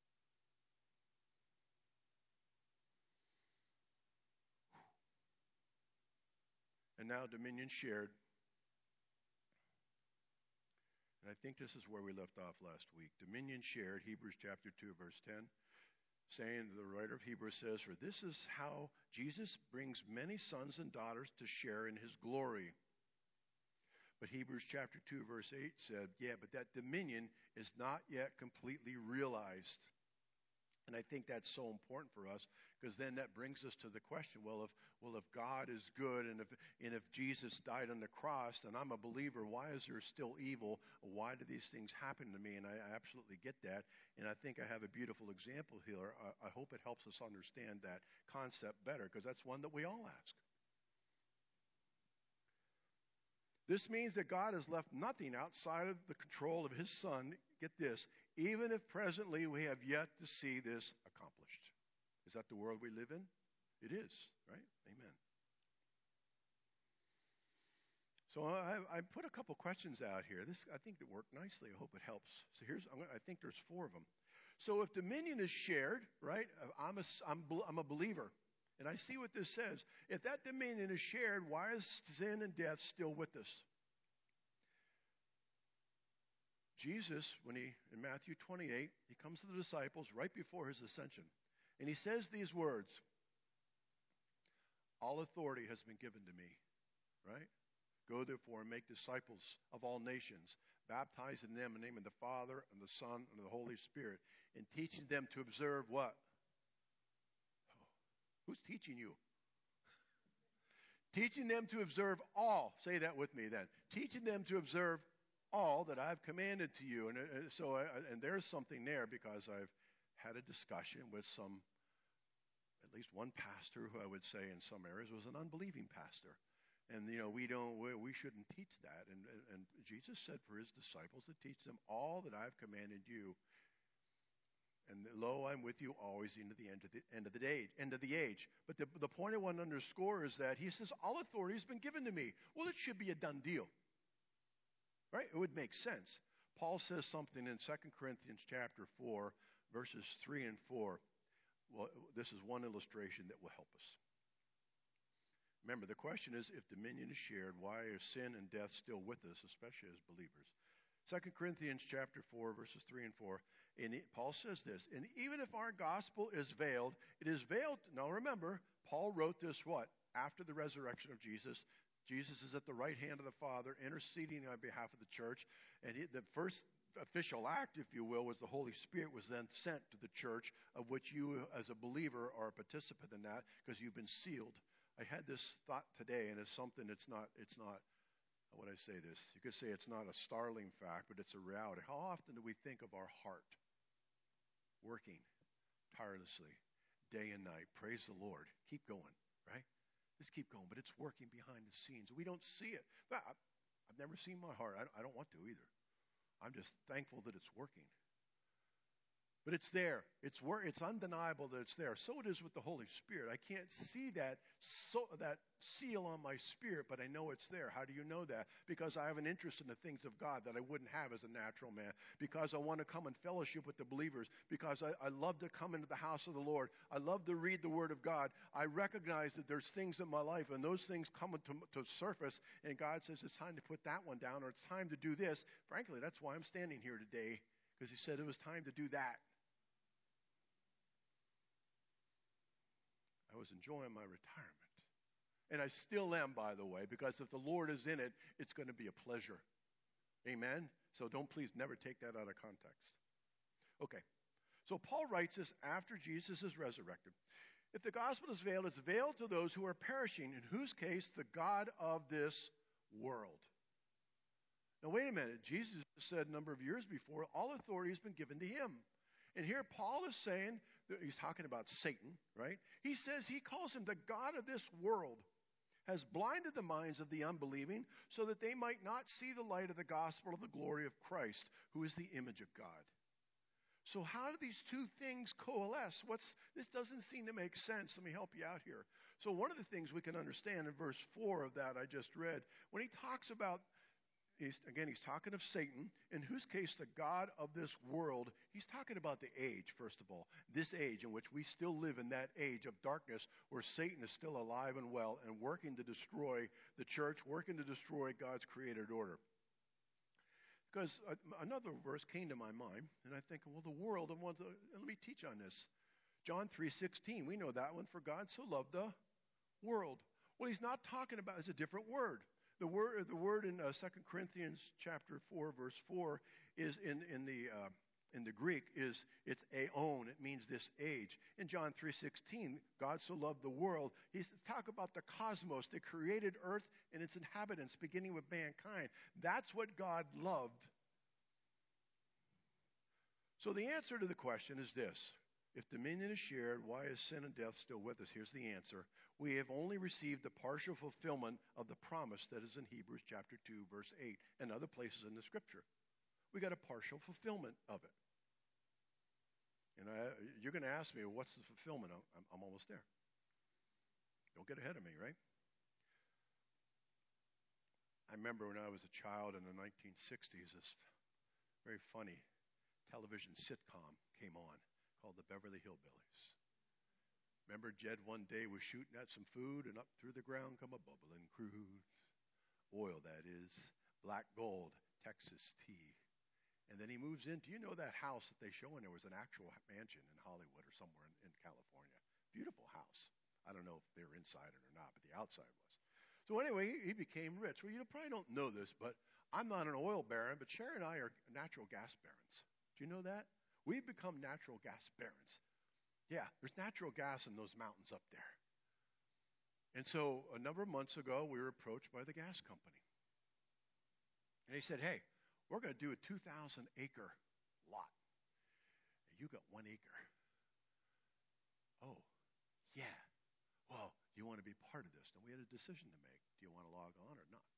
And now dominion shared. And I think this is where we left off last week. Dominion shared, Hebrews chapter two, verse ten. saying, the writer of Hebrews says, for this is how Jesus brings many sons and daughters to share in his glory. But Hebrews chapter two, verse eight said, yeah, but that dominion is not yet completely realized. And I think that's so important for us, because then that brings us to the question, well, if well, if God is good, and if and if Jesus died on the cross, and I'm a believer, why is there still evil? Why do these things happen to me? And I absolutely get that. And I think I have a beautiful example here. I, I hope it helps us understand that concept better, because that's one that we all ask. This means that God has left nothing outside of the control of his Son. Get this, even if presently we have yet to see this accomplished. Is that the world we live in? It is, right? Amen. So I, I put a couple questions out here. This, I think, it worked nicely. I hope it helps. So here's, I'm gonna, I think there's four of them. So if dominion is shared, right? I'm a, I'm, I'm a believer. And I see what this says. If that dominion is shared, why is sin and death still with us? Jesus, when he, in Matthew twenty-eight, he comes to the disciples right before his ascension. And he says these words, all authority has been given to me, right? Go therefore and make disciples of all nations, baptizing them in the name of the Father and the Son and the Holy Spirit, and teaching them to observe what? Who's teaching you? Teaching them to observe all. Say that with me then. Teaching them to observe all that I've commanded to you. And uh, so, I, and there's something there, because I've had a discussion with some, at least one pastor who I would say in some areas was an unbelieving pastor. And, you know, we don't, we, we shouldn't teach that. And, and, and Jesus said for his disciples to teach them all that I've commanded you. And lo, I'm with you always into the end of the end of the day, end of the age. But the, the point I want to underscore is that he says, all authority has been given to me. Well, it should be a done deal. Right? It would make sense. Paul says something in Second Corinthians chapter four, verses three and four. Well, this is one illustration that will help us. Remember, the question is, if dominion is shared, why are sin and death still with us, especially as believers? Second Corinthians chapter four, verses three and four. And it, Paul says this, and even if our gospel is veiled, it is veiled. Now remember, Paul wrote this what? After the resurrection of Jesus. Jesus is at the right hand of the Father, interceding on behalf of the church. And he, the first official act, if you will, was the Holy Spirit was then sent to the church, of which you as a believer are a participant in that, because you've been sealed. I had this thought today, and it's something that's not, it's not, how would I say this? You could say it's not a startling fact, but it's a reality. How often do we think of our heart working tirelessly, day and night? Praise the Lord. Keep going, right? Just keep going, but it's working behind the scenes. We don't see it. I've never seen my heart. I don't want to either. I'm just thankful that it's working. But it's there. It's wor- It's undeniable that it's there. So it is with the Holy Spirit. I can't see that so that seal on my spirit, but I know it's there. How do you know that? Because I have an interest in the things of God that I wouldn't have as a natural man. Because I want to come and fellowship with the believers. Because I, I love to come into the house of the Lord. I love to read the Word of God. I recognize that there's things in my life, and those things come to, to surface, and God says it's time to put that one down, or it's time to do this. Frankly, that's why I'm standing here today, because he said it was time to do that. I was enjoying my retirement. And I still am, by the way, because if the Lord is in it, it's going to be a pleasure. Amen? So don't please never take that out of context. Okay. So Paul writes this after Jesus is resurrected. If the gospel is veiled, it's veiled to those who are perishing, in whose case the God of this world. Now wait a minute. Jesus said a number of years before, all authority has been given to him. And here Paul is saying, he's talking about Satan, right? He says he calls him the God of this world, has blinded the minds of the unbelieving so that they might not see the light of the gospel of the glory of Christ, who is the image of God. So how do these two things coalesce? What's this doesn't seem to make sense. Let me help you out here. So one of the things we can understand in verse four of that I just read, when he talks about He's, again, he's talking of Satan, in whose case the God of this world, he's talking about the age, first of all. This age in which we still live in that age of darkness where Satan is still alive and well and working to destroy the church, working to destroy God's created order. Because another verse came to my mind, and I think, well, the world, and let me teach on this. John three sixteen, we know that one. For God so loved the world. Well, he's not talking about, it's a different word. The word, the word in uh, Second Corinthians chapter four, verse four, is in, in the uh, in the Greek is it's aeon. It means this age. In John three sixteen, God so loved the world. He's talk about the cosmos, the created earth and its inhabitants, beginning with mankind. That's what God loved. So the answer to the question is this. If dominion is shared, why is sin and death still with us? Here's the answer. We have only received the partial fulfillment of the promise that is in Hebrews chapter two, verse eight, and other places in the Scripture. We got a partial fulfillment of it. And I, you're going to ask me, well, what's the fulfillment? I'm, I'm almost there. Don't get ahead of me, right? I remember when I was a child in the nineteen sixties, this very funny television sitcom came on called The Beverly Hillbillies. Remember, Jed one day was shooting at some food, and up through the ground come a bubbling crude oil, that is, black gold, Texas tea. And then he moves in. Do you know that house that they show? And there was an actual mansion in Hollywood or somewhere in, in California. Beautiful house. I don't know if they were inside it or not, but the outside was. So anyway, he, he became rich. Well, you probably don't know this, but I'm not an oil baron, but Sherry and I are natural gas barons. Do you know that? We've become natural gas barons. Yeah, there's natural gas in those mountains up there. And so a number of months ago, we were approached by the gas company. And he said, hey, we're going to do a two thousand acre lot. And you got one acre. Oh, yeah. Well, do you want to be part of this? And we had a decision to make. Do you want to log on or not?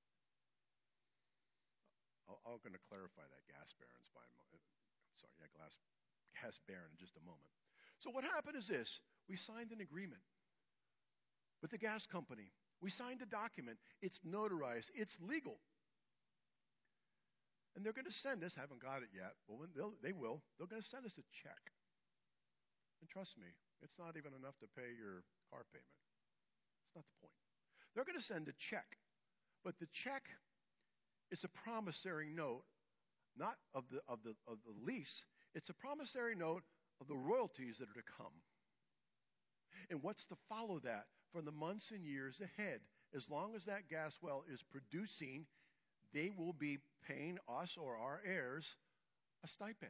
I'll, I'm going to clarify that gas barons by, sorry, yeah, gas, gas baron in just a moment. So what happened is this. We signed an agreement with the gas company. We signed a document. It's notarized. It's legal. And they're going to send us, haven't got it yet, but when they will, they're going to send us a check. And trust me, it's not even enough to pay your car payment. It's not the point. They're going to send a check. But the check is a promissory note, not of the, of the, of the lease. It's a promissory note of the royalties that are to come. And what's to follow that for the months and years ahead? As long as that gas well is producing, they will be paying us or our heirs a stipend.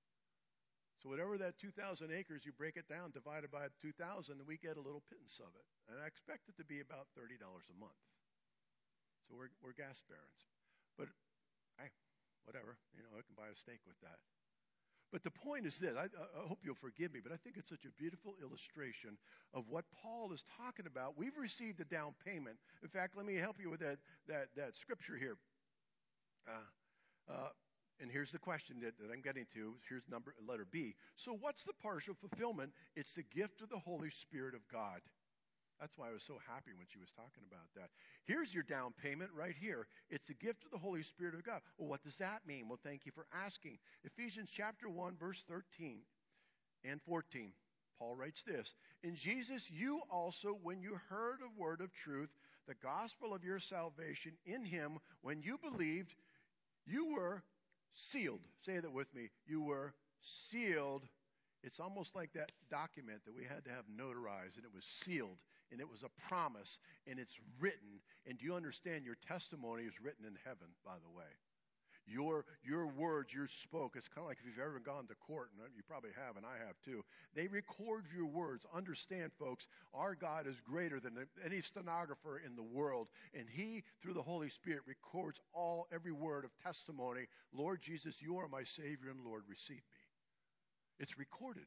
So whatever that two thousand acres, you break it down, divided by two thousand, and we get a little pittance of it. And I expect it to be about thirty dollars a month. So we're, we're gas barons. But, hey, whatever. You know, I can buy a steak with that. But the point is this. I, I hope you'll forgive me, but I think it's such a beautiful illustration of what Paul is talking about. We've received the down payment. In fact, let me help you with that, that, that scripture here. Uh, uh, and here's the question that, that I'm getting to. Here's number letter B. So what's the partial fulfillment? It's the gift of the Holy Spirit of God. That's why I was so happy when she was talking about that. Here's your down payment right here. It's the gift of the Holy Spirit of God. Well, what does that mean? Well, thank you for asking. Ephesians chapter one, verse thirteen and fourteen. Paul writes this. In Jesus, you also, when you heard a word of truth, the gospel of your salvation, in him, when you believed, you were sealed. Say that with me. You were sealed. It's almost like that document that we had to have notarized, and it was sealed, and it was a promise, and it's written. And do you understand your testimony is written in heaven, by the way? Your your words, you spoke. It's kind of like if you've ever gone to court, and you probably have, and I have too. They record your words. Understand, folks, our God is greater than any stenographer in the world, and he, through the Holy Spirit, records all, every word of testimony. Lord Jesus, you are my Savior, and Lord, receive me. It's recorded.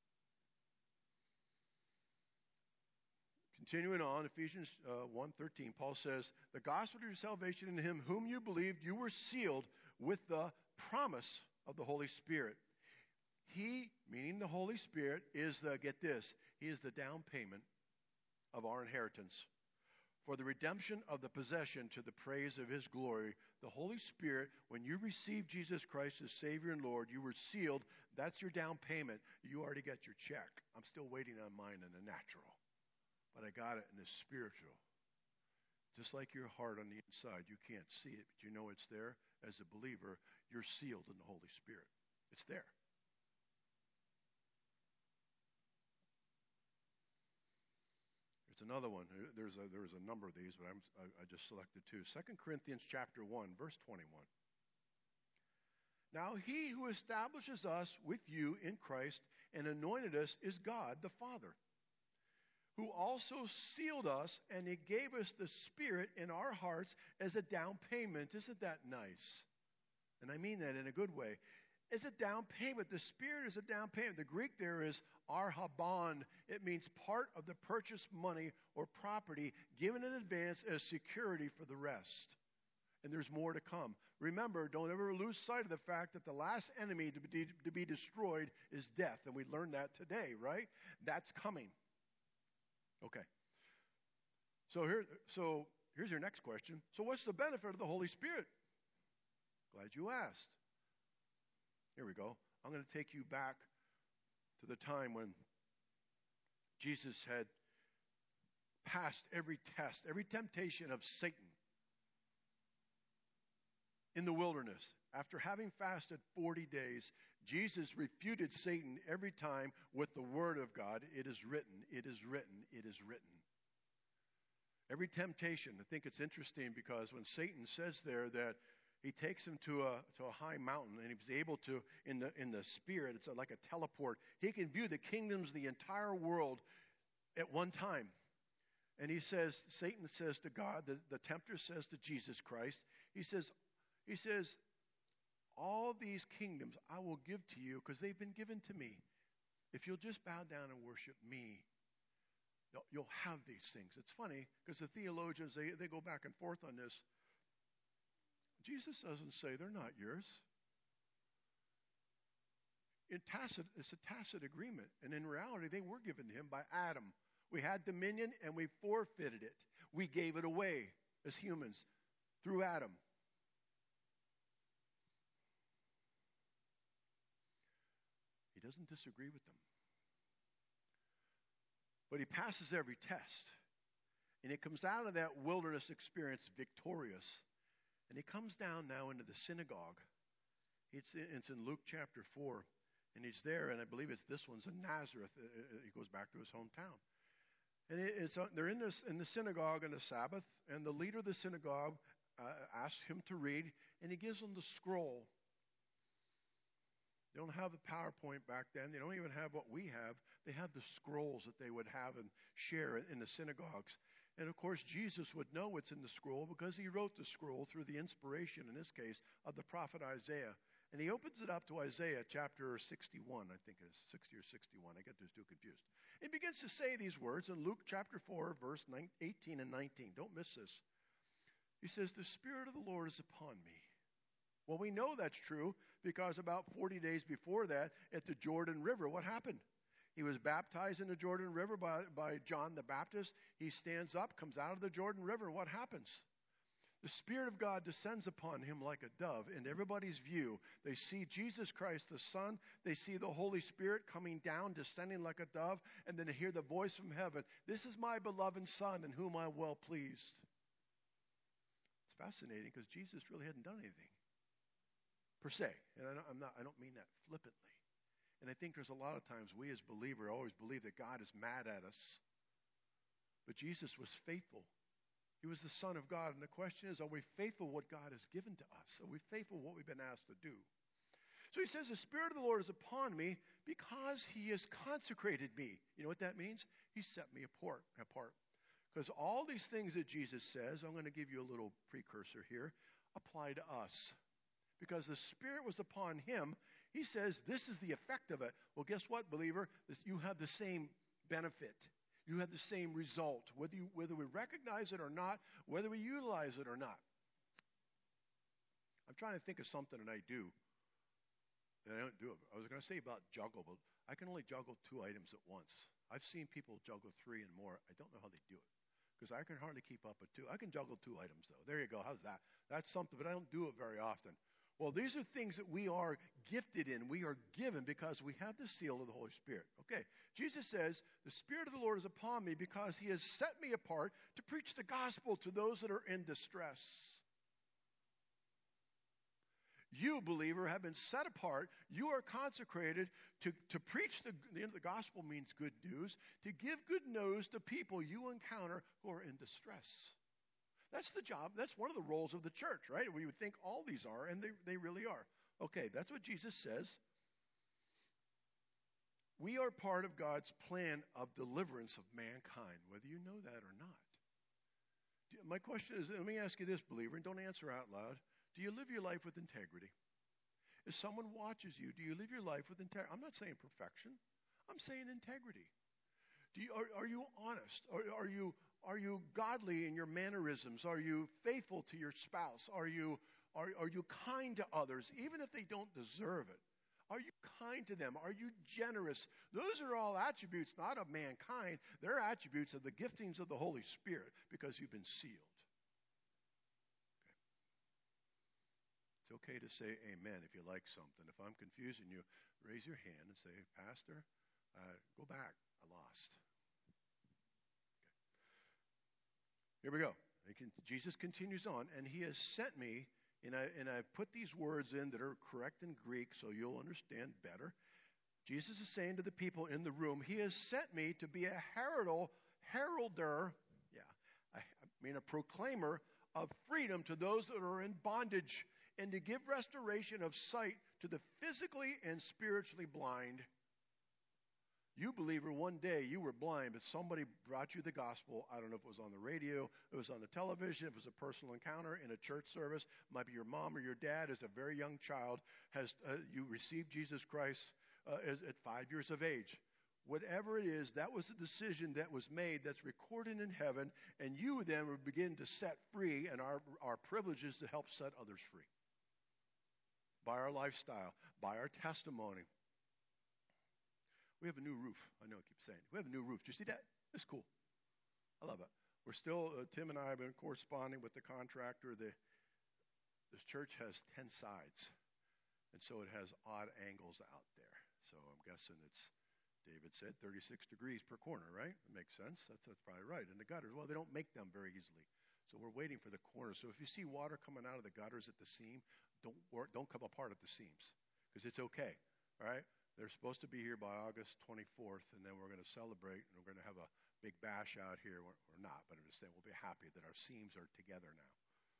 Continuing on, Ephesians uh, one thirteen, Paul says, the gospel of your salvation in him, whom you believed, you were sealed with the promise of the Holy Spirit. He, meaning the Holy Spirit, is the, get this, he is the down payment of our inheritance. For the redemption of the possession to the praise of his glory, the Holy Spirit, when you received Jesus Christ as Savior and Lord, you were sealed. That's your down payment. You already got your check. I'm still waiting on mine in the natural. But I got it in the spiritual. Just like your heart on the inside, you can't see it, but you know it's there. As a believer, you're sealed in the Holy Spirit. It's there. It's another one. There's a, there's a number of these, but I'm, I, I just selected two. Second Corinthians chapter one, verse twenty-one. Now he who establishes us with you in Christ and anointed us is God the Father, who also sealed us, and he gave us the Spirit in our hearts as a down payment. Isn't that nice? And I mean that in a good way. As a down payment. The Spirit is a down payment. The Greek there is arhabon. It means part of the purchase money or property given in advance as security for the rest. And there's more to come. Remember, don't ever lose sight of the fact that the last enemy to be, to be destroyed is death. And we learned that today, right? That's coming. Okay. So here, so here's your next question. So what's the benefit of the Holy Spirit? Glad you asked. Here we go. I'm going to take you back to the time when Jesus had passed every test, every temptation of Satan in the wilderness. After having fasted forty days, Jesus refuted Satan every time with the word of God. It is written, it is written, it is written. Every temptation. I think it's interesting because when Satan says there that he takes him to a to a high mountain, and he was able to, in the in the spirit, it's like a teleport. He can view the kingdoms of the entire world at one time. And he says, Satan says to God, the, the tempter says to Jesus Christ, he says, he says, all these kingdoms I will give to you because they've been given to me. If you'll just bow down and worship me, you'll, you'll have these things. It's funny because the theologians, they, they go back and forth on this. Jesus doesn't say they're not yours. In tacit, it's a tacit agreement. And in reality, they were given to him by Adam. We had dominion and we forfeited it. We gave it away as humans through Adam. He doesn't disagree with them. But he passes every test. And he comes out of that wilderness experience victorious. And he comes down now into the synagogue. It's in, it's in Luke chapter four. And he's there, and I believe it's this one's in Nazareth. He goes back to his hometown. And it's, they're in, this, in the synagogue on the Sabbath, and the leader of the synagogue uh, asks him to read, and he gives them the scroll. They don't have the PowerPoint back then. They don't even have what we have. They have the scrolls that they would have and share in the synagogues. And, of course, Jesus would know what's in the scroll because he wrote the scroll through the inspiration, in this case, of the prophet Isaiah. And he opens it up to Isaiah chapter sixty-one, I think it is, sixty or sixty-one. I get those two confused. He begins to say these words in Luke chapter four, verse eighteen and nineteen. Don't miss this. He says, the Spirit of the Lord is upon me. Well, we know that's true because about forty days before that, at the Jordan River, what happened? He was baptized in the Jordan River by, by John the Baptist. He stands up, comes out of the Jordan River. What happens? The Spirit of God descends upon him like a dove. In everybody's view, they see Jesus Christ the Son. They see the Holy Spirit coming down, descending like a dove, and then they hear the voice from heaven. This is my beloved Son in whom I'm well pleased. It's fascinating because Jesus really hadn't done anything per se. And I don't, I'm not, I don't mean that flippantly. And I think there's a lot of times we as believers always believe that God is mad at us. But Jesus was faithful. He was the Son of God. And the question is, are we faithful what God has given to us? Are we faithful what we've been asked to do? So he says, the Spirit of the Lord is upon me because he has consecrated me. You know what that means? He set me apart. apart. Because all these things that Jesus says, I'm going to give you a little precursor here, apply to us. Because the Spirit was upon him, he says this is the effect of it. Well, guess what, believer? This, you have the same benefit. You have the same result, whether you, whether we recognize it or not, whether we utilize it or not. I'm trying to think of something that I do, and I don't do it. I was going to say about juggle, but I can only juggle two items at once. I've seen people juggle three and more. I don't know how they do it because I can hardly keep up with two. I can juggle two items, though. There you go. How's that? That's something, but I don't do it very often. Well, these are things that we are gifted in. We are given because we have the seal of the Holy Spirit. Okay, Jesus says, the Spirit of the Lord is upon me because he has set me apart to preach the gospel to those that are in distress. You, believer, have been set apart. You are consecrated to, to preach the, the, the gospel means good news, to give good news to people you encounter who are in distress. That's the job. That's one of the roles of the church, right? We would think all these are, and they, they really are. Okay, that's what Jesus says. We are part of God's plan of deliverance of mankind, whether you know that or not. My question is, let me ask you this, believer, and don't answer out loud. Do you live your life with integrity? If someone watches you, do you live your life with integrity? I'm not saying perfection. I'm saying integrity. Do you, are, are you honest? Are, are you are you godly in your mannerisms? Are you faithful to your spouse? Are you are, are you kind to others, even if they don't deserve it? Are you kind to them? Are you generous? Those are all attributes not of mankind. They're attributes of the giftings of the Holy Spirit because you've been sealed. It's okay to say amen if you like something. If I'm confusing you, raise your hand and say, Pastor, uh, go back. I lost. Okay. Here we go. Can, Jesus continues on, and he has sent me. And I, and I put these words in that are correct in Greek so you'll understand better. Jesus is saying to the people in the room, he has sent me to be a herald, heralder, yeah, I, I mean a proclaimer of freedom to those that are in bondage and to give restoration of sight to the physically and spiritually blind. You, believer, one day you were blind, but somebody brought you the gospel. I don't know if it was on the radio, it was on the television, it was a personal encounter in a church service. It might be your mom or your dad as a very young child. Has uh, you received Jesus Christ uh, as, at five years of age. Whatever it is, that was the decision that was made that's recorded in heaven, and you then will begin to set free, and our, our privilege is to help set others free. By our lifestyle, by our testimony. We have a new roof. I know I keep saying it. We have a new roof. Do you see that? It's cool. I love it. We're still, uh, Tim and I have been corresponding with the contractor. The, this church has ten sides, and so it has odd angles out there. So I'm guessing it's, David said, thirty-six degrees per corner, right? That makes sense. That's, that's probably right. And the gutters, well, they don't make them very easily. So we're waiting for the corners. So if you see water coming out of the gutters at the seam, don't work, don't come apart at the seams because it's okay, all right? They're supposed to be here by August twenty-fourth, and then we're going to celebrate, and we're going to have a big bash out here. We're, we're not, but I'm just saying we'll be happy that our seams are together now.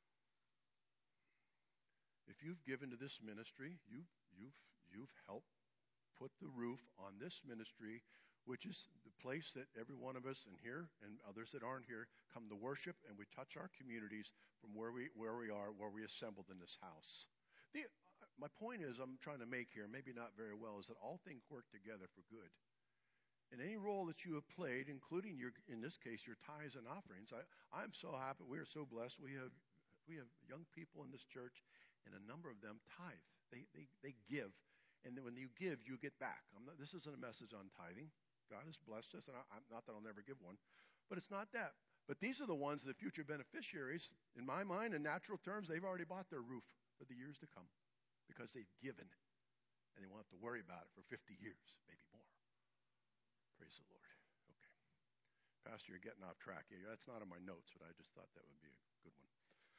If you've given to this ministry, you've, you've, you've helped put the roof on this ministry, which is the place that every one of us in here and others that aren't here come to worship, and we touch our communities from where we, where we are, where we assembled in this house. The, My point is, I'm trying to make here, maybe not very well, is that all things work together for good. In any role that you have played, including your, in this case, your tithes and offerings, I, I'm so happy. We are so blessed. We have, we have young people in this church, and a number of them tithe. They, they, they give, and then when you give, you get back. I'm not, this isn't a message on tithing. God has blessed us, and I, I'm not that I'll never give one, but it's not that. But these are the ones, the future beneficiaries. In my mind, in natural terms, they've already bought their roof for the years to come. Because they've given, and they won't have to worry about it for fifty years, maybe more. Praise the Lord. Okay. Pastor, you're getting off track here. That's not on my notes, but I just thought that would be a good one.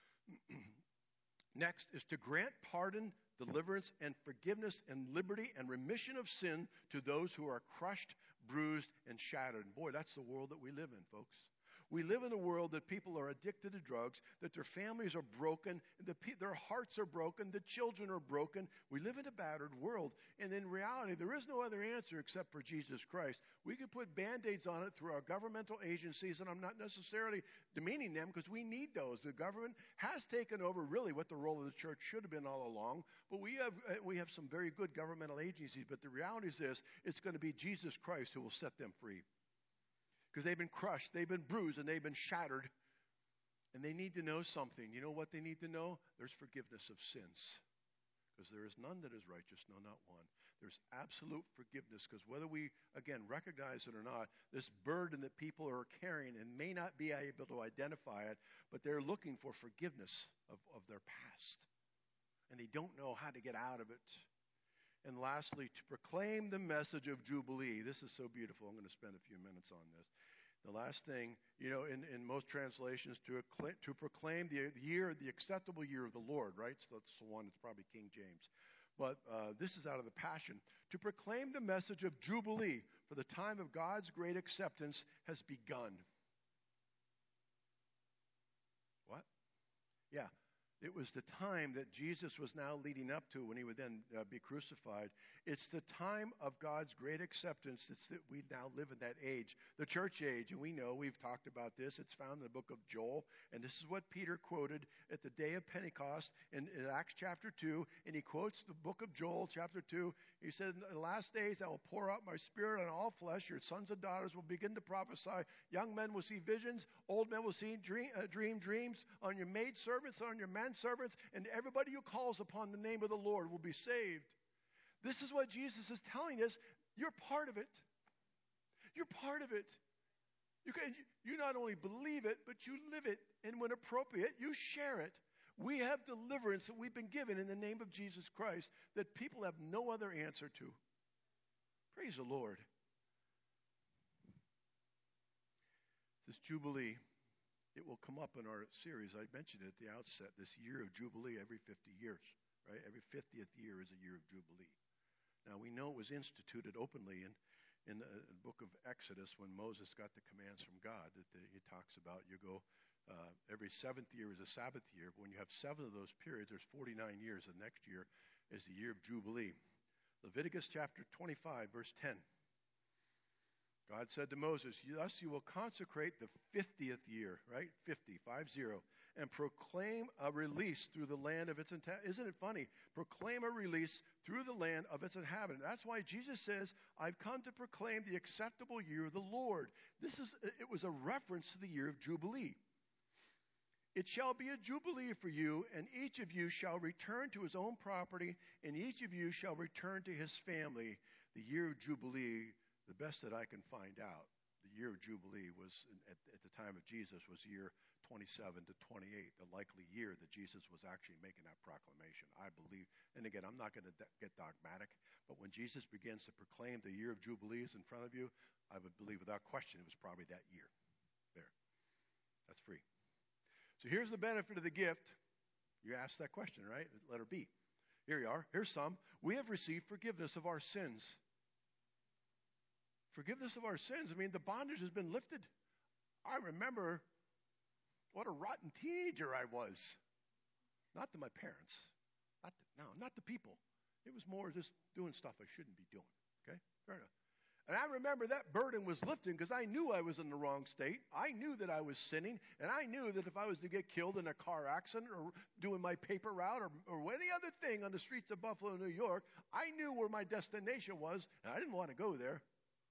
Next is to grant pardon, deliverance, and forgiveness, and liberty, and remission of sin to those who are crushed, bruised, and shattered. And boy, that's the world that we live in, folks. We live in a world that people are addicted to drugs, that their families are broken, the pe- their hearts are broken, the children are broken. We live in a battered world. And in reality, there is no other answer except for Jesus Christ. We could put Band-Aids on it through our governmental agencies, and I'm not necessarily demeaning them because we need those. The government has taken over really what the role of the church should have been all along. But we have, uh, we have some very good governmental agencies. But the reality is this, it's going to be Jesus Christ who will set them free. Because they've been crushed, they've been bruised, and they've been shattered. And they need to know something. You know what they need to know? There's forgiveness of sins. Because there is none that is righteous, no, not one. There's absolute forgiveness. Because whether we, again, recognize it or not, this burden that people are carrying and may not be able to identify it, but they're looking for forgiveness of, of their past. And they don't know how to get out of it. And lastly, to proclaim the message of Jubilee. This is so beautiful. I'm going to spend a few minutes on this. The last thing, you know, in, in most translations, to, acclaim, to proclaim the year, the acceptable year of the Lord, right? So that's the one, it's probably King James. But uh, this is out of the Passion. To proclaim the message of Jubilee, for the time of God's great acceptance has begun. What? Yeah. It was the time that Jesus was now leading up to when he would then uh, be crucified. It's the time of God's great acceptance. It's that we now live in that age, the church age. And we know, we've talked about this. It's found in the book of Joel. And this is what Peter quoted at the day of Pentecost in, in Acts chapter two. And he quotes the book of Joel chapter two. He said, in the last days I will pour out my spirit on all flesh. Your sons and daughters will begin to prophesy. Young men will see visions. Old men will see dream, uh, dream dreams. On your maidservants, on your men servants, and everybody who calls upon the name of the Lord will be saved. This is what Jesus is telling us. You're part of it. You're part of it. You can, you not only believe it, but you live it. And when appropriate, you share it. We have deliverance that we've been given in the name of Jesus Christ that people have no other answer to. Praise the Lord. This Jubilee, it will come up in our series. I mentioned it at the outset, this year of Jubilee every fifty years, right? Every fiftieth year is a year of Jubilee. Now, we know it was instituted openly in, in the book of Exodus when Moses got the commands from God that the, he talks about. You go, uh, every seventh year is a Sabbath year, but when you have seven of those periods, there's forty-nine years. The next year is the year of Jubilee. Leviticus chapter twenty-five, verse ten. God said to Moses, thus you will consecrate the fiftieth year, right? fifty, five zero, and proclaim a release through the land of its inhabitants. Isn't it funny? Proclaim a release through the land of its inhabitants. That's why Jesus says, I've come to proclaim the acceptable year of the Lord. This is, it was a reference to the year of Jubilee. It shall be a jubilee for you, and each of you shall return to his own property, and each of you shall return to his family. The year of Jubilee, the best that I can find out, the year of Jubilee was, at, at the time of Jesus, was year twenty-seven to twenty-eight, the likely year that Jesus was actually making that proclamation. I believe, and again, I'm not going to de- get dogmatic, but when Jesus begins to proclaim the year of Jubilee is in front of you, I would believe without question it was probably that year. There. That's free. So here's the benefit of the gift. You asked that question, right? Letter B. Here you are. Here's some. We have received forgiveness of our sins. Forgiveness of our sins. I mean, the bondage has been lifted. I remember what a rotten teenager I was. Not to my parents. Not to, no, not the people. It was more just doing stuff I shouldn't be doing. Okay? Fair enough. And I remember that burden was lifted because I knew I was in the wrong state. I knew that I was sinning. And I knew that if I was to get killed in a car accident or doing my paper route or, or any other thing on the streets of Buffalo, New York, I knew where my destination was, and I didn't want to go there.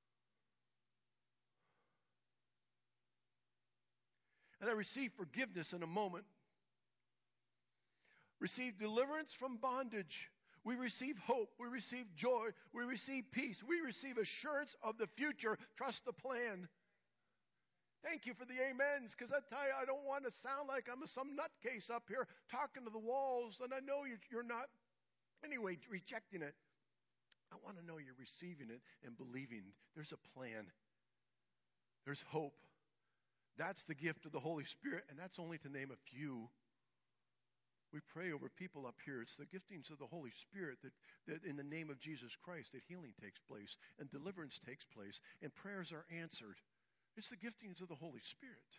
And I received forgiveness in a moment. Received deliverance from bondage. We receive hope. We receive joy. We receive peace. We receive assurance of the future. Trust the plan. Thank you for the amens, because I tell you, I don't want to sound like I'm some nutcase up here talking to the walls, and I know you're not, anyway, rejecting it. I want to know you're receiving it and believing. There's a plan. There's hope. That's the gift of the Holy Spirit, and that's only to name a few. We pray over people up here. It's the giftings of the Holy Spirit that, that in the name of Jesus Christ that healing takes place and deliverance takes place and prayers are answered. It's the giftings of the Holy Spirit.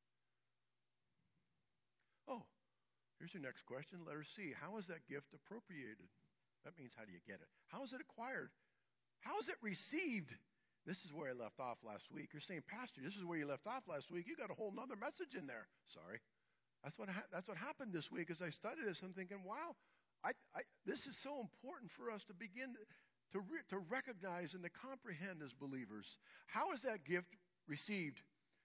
Oh, here's your next question. Letter C. How is that gift appropriated? That means how do you get it? How is it acquired? How is it received? This is where I left off last week. You're saying, Pastor, this is where you left off last week. You got a whole nother message in there. Sorry. That's what ha- that's what happened this week as I studied this. I'm thinking, wow, I, I, this is so important for us to begin to, re- to recognize and to comprehend as believers. How is that gift received?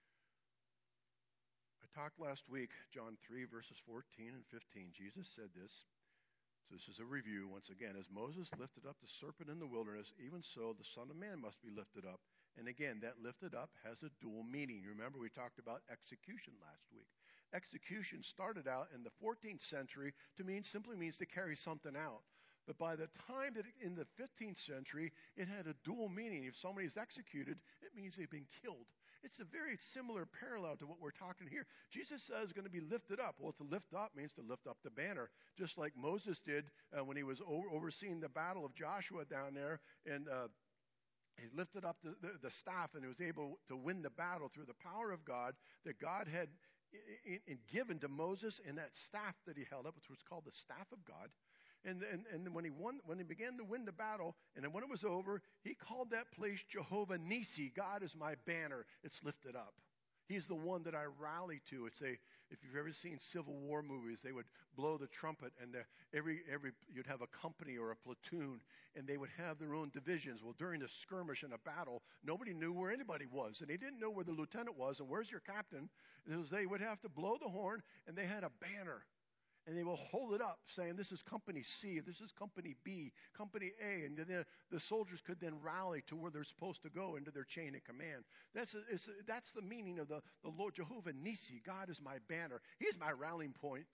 I talked last week, John three, verses fourteen and fifteen. Jesus said this. So this is a review once again. As Moses lifted up the serpent in the wilderness, even so the Son of Man must be lifted up. And again, that lifted up has a dual meaning. Remember, we talked about execution last week. Execution started out in the fourteenth century to mean simply means to carry something out. But by the time that it, in the fifteenth century, it had a dual meaning. If somebody is executed, it means they've been killed. It's a very similar parallel to what we're talking here. Jesus says going to be lifted up. Well, to lift up means to lift up the banner, just like Moses did uh, when he was over, overseeing the battle of Joshua down there. And uh, he lifted up the, the, the staff, and he was able to win the battle through the power of God that God had in, in given to Moses, and that staff that he held up, which was called the staff of God. And, and, and when he won, when he began to win the battle, and then when it was over, he called that place Jehovah Nisi. God is my banner. It's lifted up. He's the one that I rally to. It's a, if you've ever seen Civil War movies, they would blow the trumpet, and the, every every you'd have a company or a platoon, and they would have their own divisions. Well, during a skirmish in a battle, nobody knew where anybody was, and they didn't know where the lieutenant was, and where's your captain? And it was, they would have to blow the horn, and they had a banner. And they will hold it up saying, this is Company C, this is Company B, Company A. And then the soldiers could then rally to where they're supposed to go into their chain of command. That's, a, it's a, that's the meaning of the, the Lord Jehovah Nisi. God is my banner. He's my rallying point.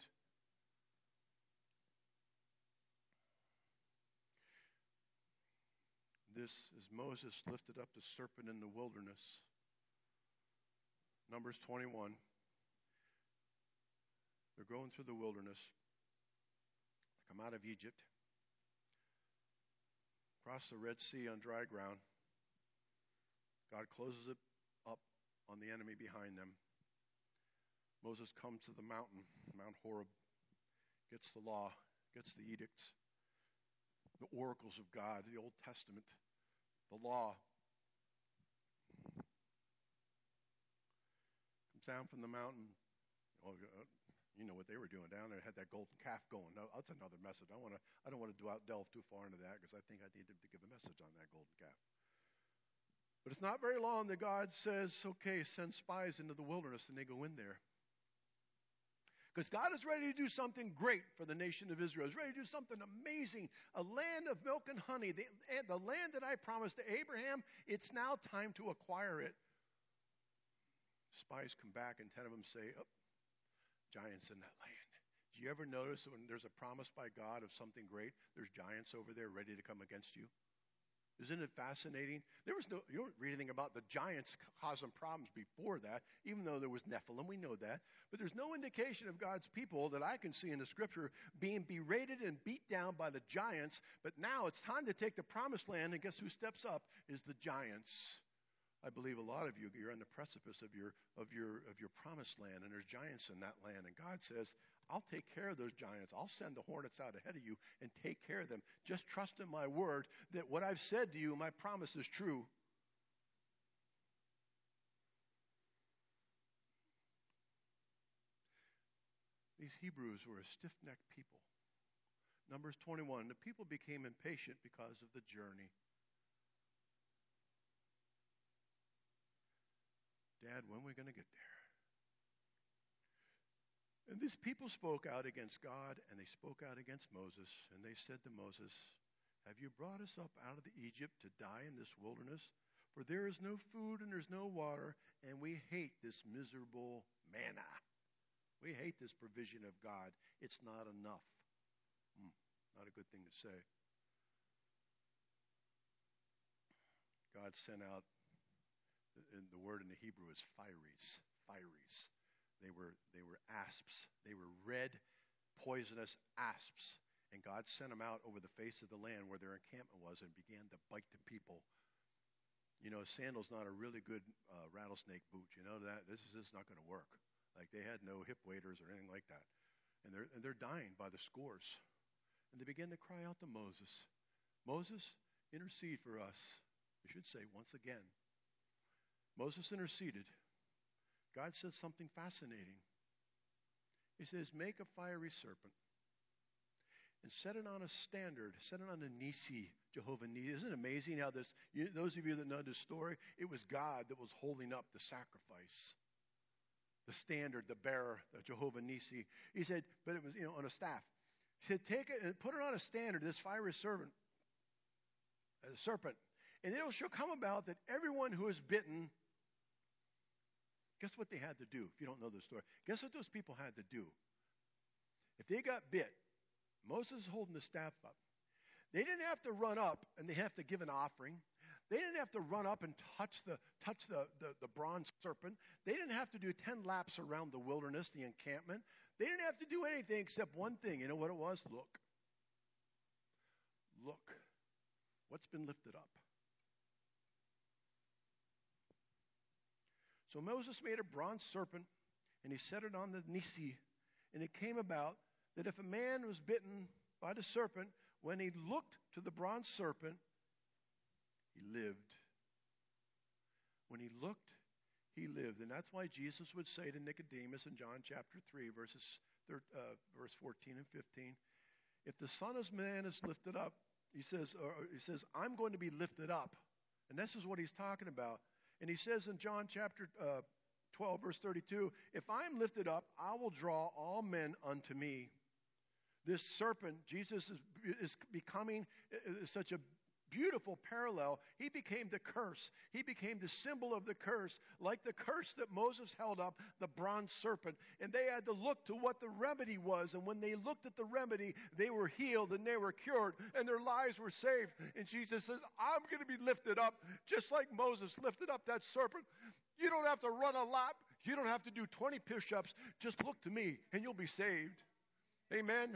This is Moses lifted up the serpent in the wilderness. Numbers twenty-one. They're going through the wilderness. They come out of Egypt. Cross the Red Sea on dry ground. God closes it up on the enemy behind them. Moses comes to the mountain, Mount Horeb, gets the law, gets the edicts, the oracles of God, the Old Testament, the law. Comes down from the mountain. Oh, you know what they were doing down there. Had that golden calf going. No, that's another message. I want to. I don't want to delve too far into that because I think I need to give a message on that golden calf. But it's not very long that God says, "Okay, send spies into the wilderness," and they go in there. Because God is ready to do something great for the nation of Israel. He's ready to do something amazing. A land of milk and honey. The, the land that I promised to Abraham, it's now time to acquire it. Spies come back and ten of them say, oh, giants in that land. Do you ever notice when there's a promise by God of something great, there's giants over there ready to come against you? Isn't it fascinating? There was no, you don't read anything about the giants causing problems before that, even though there was Nephilim, we know that. But there's no indication of God's people that I can see in the scripture being berated and beat down by the giants. But now it's time to take the promised land, and guess who steps up is the giants. I believe a lot of you, you're on the precipice of your of your of your promised land, and there's giants in that land. And God says, I'll take care of those giants. I'll send the hornets out ahead of you and take care of them. Just trust in my word that what I've said to you, my promise is true. These Hebrews were a stiff-necked people. Numbers twenty-one, the people became impatient because of the journey. Dad, when are we going to get there? And these people spoke out against God, and they spoke out against Moses, and they said to Moses, have you brought us up out of the Egypt to die in this wilderness? For there is no food and there's no water, and we hate this miserable manna. We hate this provision of God. It's not enough. Hmm, not a good thing to say. God sent out, and the word in the Hebrew is firies, firies. They were they were asps. They were red, poisonous asps. And God sent them out over the face of the land where their encampment was and began to bite the people. You know, sandal's not a really good uh, rattlesnake boot. You know that? This is, this is not going to work. Like they had no hip waders or anything like that. And they're, and they're dying by the scores. And they began to cry out to Moses. Moses, intercede for us. We should say once again. Moses interceded. God said something fascinating. He says, make a fiery serpent and set it on a standard. Set it on a Nisi, Jehovah Nisi. Isn't it amazing how this, you, those of you that know this story, it was God that was holding up the sacrifice. The standard, the bearer, the Jehovah Nisi. He said, but it was, you know, on a staff. He said, take it and put it on a standard, this fiery serpent, a serpent. And it shall come about that everyone who is bitten, guess what they had to do? If you don't know the story, guess what those people had to do? If they got bit, Moses is holding the staff up. They didn't have to run up and they have to give an offering. They didn't have to run up and touch the touch the, the, the bronze serpent. They didn't have to do ten laps around the wilderness, the encampment. They didn't have to do anything except one thing. You know what it was? Look. Look. What's been lifted up? So Moses made a bronze serpent, and he set it on the Nisi. And it came about that if a man was bitten by the serpent, when he looked to the bronze serpent, he lived. When he looked, he lived. And that's why Jesus would say to Nicodemus in John chapter three, verses uh, verse fourteen and fifteen, if the Son of Man is lifted up, he says, or he says, I'm going to be lifted up. And this is what he's talking about. And he says in John chapter uh, twelve, verse thirty-two, if I'm lifted up, I will draw all men unto me. This serpent, Jesus is, is becoming uh, such a beautiful parallel. He became the curse. He became the symbol of the curse, like the curse that Moses held up, the bronze serpent. And they had to look to what the remedy was. And when they looked at the remedy, they were healed and they were cured and their lives were saved. And Jesus says, I'm going to be lifted up just like Moses lifted up that serpent. You don't have to run a lap. You don't have to do twenty push-ups. Just look to me and you'll be saved. Amen.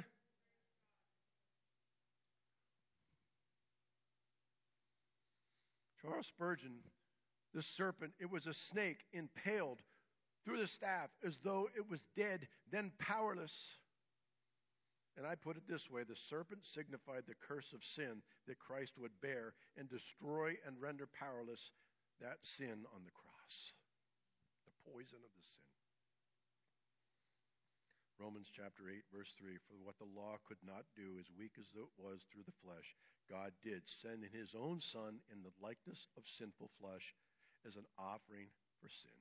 Charles Spurgeon, the serpent, it was a snake impaled through the staff as though it was dead, then powerless. And I put it this way, the serpent signified the curse of sin that Christ would bear and destroy and render powerless that sin on the cross, the poison of the sin. Romans chapter eight, verse three, for what the law could not do, as weak as it was through the flesh, God did, sending his own Son in the likeness of sinful flesh as an offering for sin.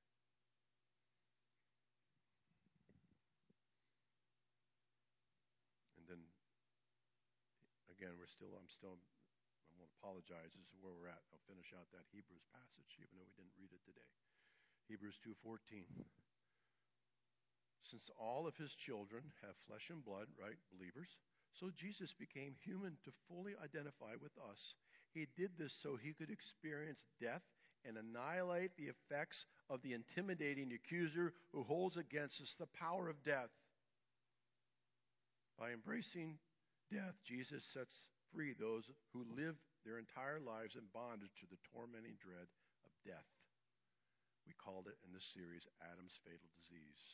And then, again, we're still, I'm still, I won't apologize, this is where we're at. I'll finish out that Hebrews passage, even though we didn't read it today. Hebrews two fourteen. Since all of his children have flesh and blood, right, believers, so Jesus became human to fully identify with us. He did this so he could experience death and annihilate the effects of the intimidating accuser who holds against us the power of death. By embracing death, Jesus sets free those who live their entire lives in bondage to the tormenting dread of death. We called it in this series Adam's Fatal Disease.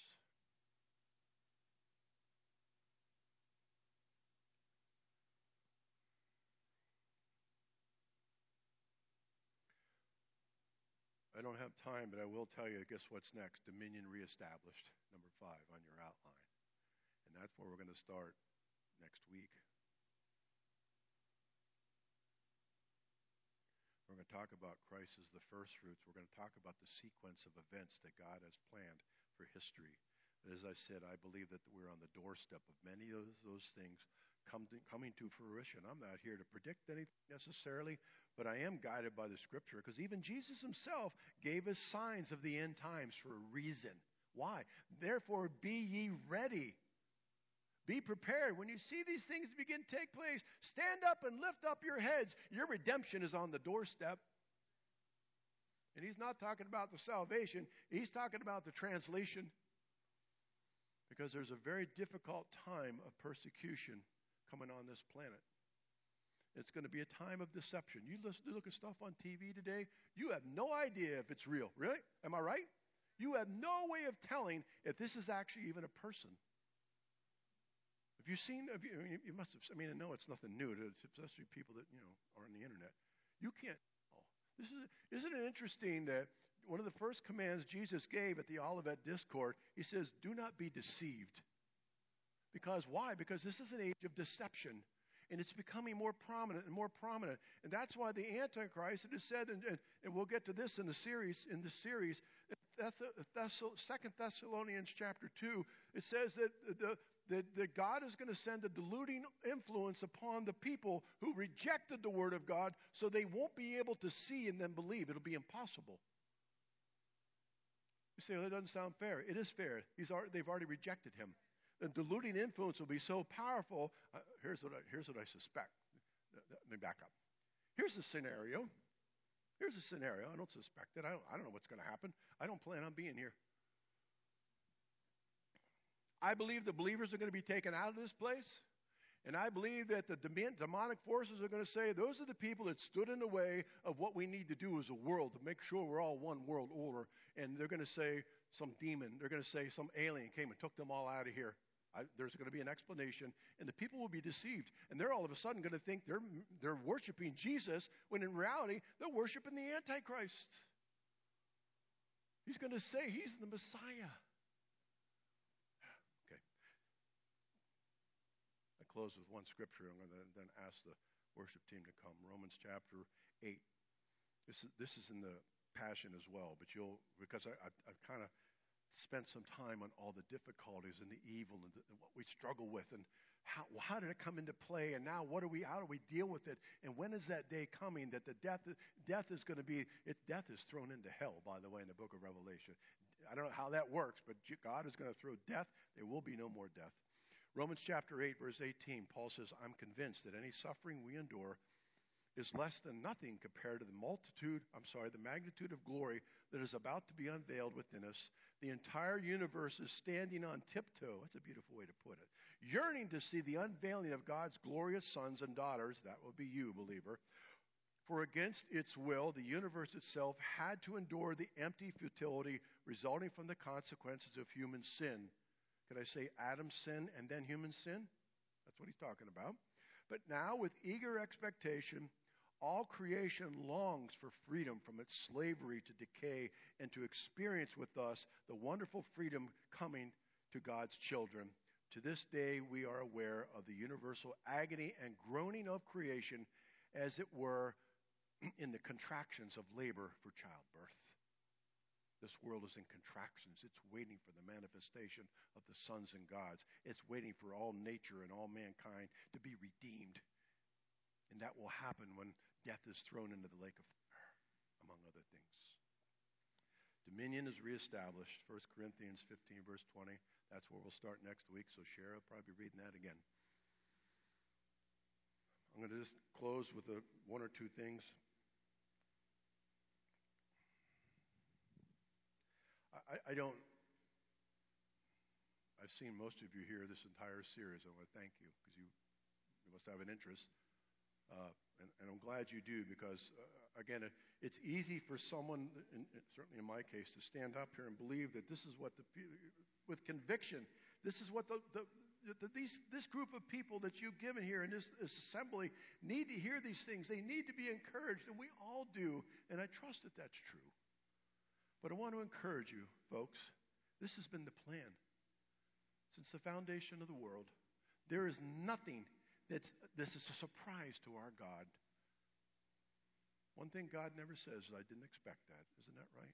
I don't have time, but I will tell you, guess what's next? Dominion reestablished, number five on your outline. And that's where we're going to start next week. We're going to talk about Christ as the first fruits. We're going to talk about the sequence of events that God has planned for history. But as I said, I believe that we're on the doorstep of many of those things come to, coming to fruition. I'm not here to predict anything necessarily, but I am guided by the Scripture because even Jesus himself gave us signs of the end times for a reason. Why? Therefore, be ye ready. Be prepared. When you see these things begin to take place, stand up and lift up your heads. Your redemption is on the doorstep. And he's not talking about the salvation. He's talking about the translation. Because there's a very difficult time of persecution coming on this planet. It's going to be a time of deception. You listen, look at stuff on T V today, you have no idea if it's real. Really? Am I right? You have no way of telling if this is actually even a person. Have you seen, have you, you must have, I mean, I know it's nothing new, to, especially people that, you know, are on the internet. You can't tell. This is, isn't it interesting that one of the first commands Jesus gave at the Olivet Discourse, he says, do not be deceived. Because why? Because this is an age of deception. And it's becoming more prominent and more prominent. And that's why the Antichrist, it is said, and, and, and we'll get to this in the series, in the series, Second Thessalonians chapter two, it says that, the, that, that God is going to send a deluding influence upon the people who rejected the Word of God so they won't be able to see and then believe. It'll be impossible. You say, well, that doesn't sound fair. It is fair. He's already, they've already rejected him. The deluding influence will be so powerful. Uh, here's what I, here's what I suspect. Let me back up. Here's the scenario. Here's a scenario. I don't suspect it. I don't, I don't know what's going to happen. I don't plan on being here. I believe the believers are going to be taken out of this place. And I believe that the demonic forces are going to say, those are the people that stood in the way of what we need to do as a world to make sure we're all one world order. And they're going to say some demon, they're going to say some alien came and took them all out of here. I, there's going to be an explanation, and the people will be deceived. And they're all of a sudden going to think they're, they're worshiping Jesus, when in reality, they're worshiping the Antichrist. He's going to say he's the Messiah. Close with one scripture. I'm going to then ask the worship team to come. Romans chapter eight. This is, this is in the Passion as well, but you'll, because I, I, I've kind of spent some time on all the difficulties and the evil and, the, and what we struggle with, and how, how did it come into play, and now what do we, how do we deal with it, and when is that day coming that the death, death is going to be, it, death is thrown into hell, by the way, in the book of Revelation. I don't know how that works, but God is going to throw death. There will be no more death. Romans chapter eight, verse eighteen, Paul says, I'm convinced that any suffering we endure is less than nothing compared to the multitude, I'm sorry, the magnitude of glory that is about to be unveiled within us. The entire universe is standing on tiptoe, that's a beautiful way to put it, yearning to see the unveiling of God's glorious sons and daughters, that will be you, believer. For against its will, the universe itself had to endure the empty futility resulting from the consequences of human sin. Could I say Adam's sin and then human sin? That's what he's talking about. But now, with eager expectation, all creation longs for freedom from its slavery to decay and to experience with us the wonderful freedom coming to God's children. To this day, we are aware of the universal agony and groaning of creation, as it were, in the contractions of labor for childbirth. This world is in contractions. It's waiting for the manifestation of the sons and gods. It's waiting for all nature and all mankind to be redeemed. And that will happen when death is thrown into the lake of fire, among other things. Dominion is reestablished. First Corinthians fifteen, verse twenty. That's where we'll start next week, so Cher will probably be reading that again. I'm going to just close with a, one or two things. I, I don't, I've seen most of you here this entire series. I want to thank you because you, you must have an interest. Uh, and, and I'm glad you do because, uh, again, it, it's easy for someone, in, in, certainly in my case, to stand up here and believe that this is what the, with conviction, this is what the, the, the these this group of people that you've given here in this, this assembly need to hear these things. They need to be encouraged, and we all do, and I trust that that's true. But I want to encourage you, folks, this has been the plan since the foundation of the world. There is nothing that's, this is a surprise to our God. One thing God never says is, I didn't expect that. Isn't that right?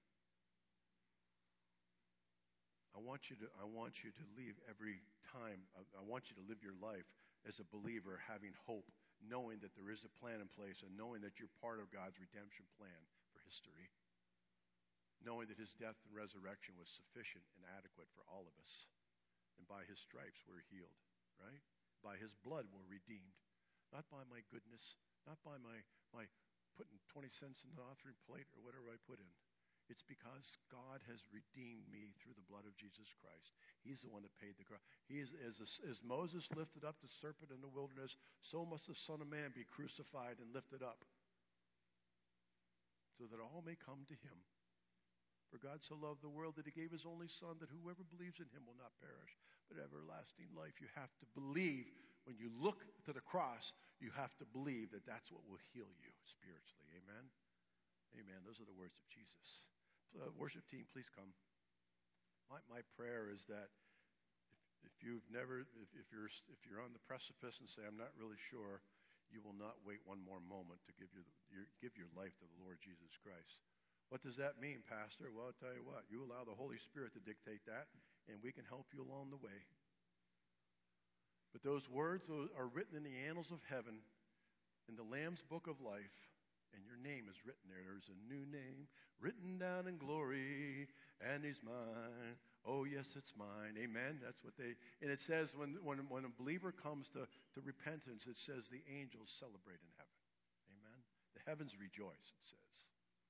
I want you to, I want you to leave every time, I want you to live your life as a believer, having hope, knowing that there is a plan in place and knowing that you're part of God's redemption plan for history. Knowing that his death and resurrection was sufficient and adequate for all of us. And by his stripes we're healed, right? By his blood we're redeemed. Not by my goodness, not by my, my putting twenty cents in the offering plate or whatever I put in. It's because God has redeemed me through the blood of Jesus Christ. He's the one that paid the cost. He is, as, as Moses lifted up the serpent in the wilderness, so must the Son of Man be crucified and lifted up, so that all may come to him. For God so loved the world that he gave his only Son, that whoever believes in him will not perish, but everlasting life. You have to believe. When you look to the cross, you have to believe that that's what will heal you spiritually. Amen? Amen. Those are the words of Jesus. Uh, worship team, please come. My, my prayer is that if, if you've never, if, if you're if you're on the precipice and say, I'm not really sure, you will not wait one more moment to give your, your give your life to the Lord Jesus Christ. What does that mean, Pastor? Well, I'll tell you what. You allow the Holy Spirit to dictate that, and we can help you along the way. But those words are written in the annals of heaven, in the Lamb's book of life, and your name is written there. There's a new name written down in glory, and he's mine. Oh, yes, it's mine. Amen. That's what they, and it says when, when, when a believer comes to, to repentance, it says the angels celebrate in heaven. Amen. The heavens rejoice, it says.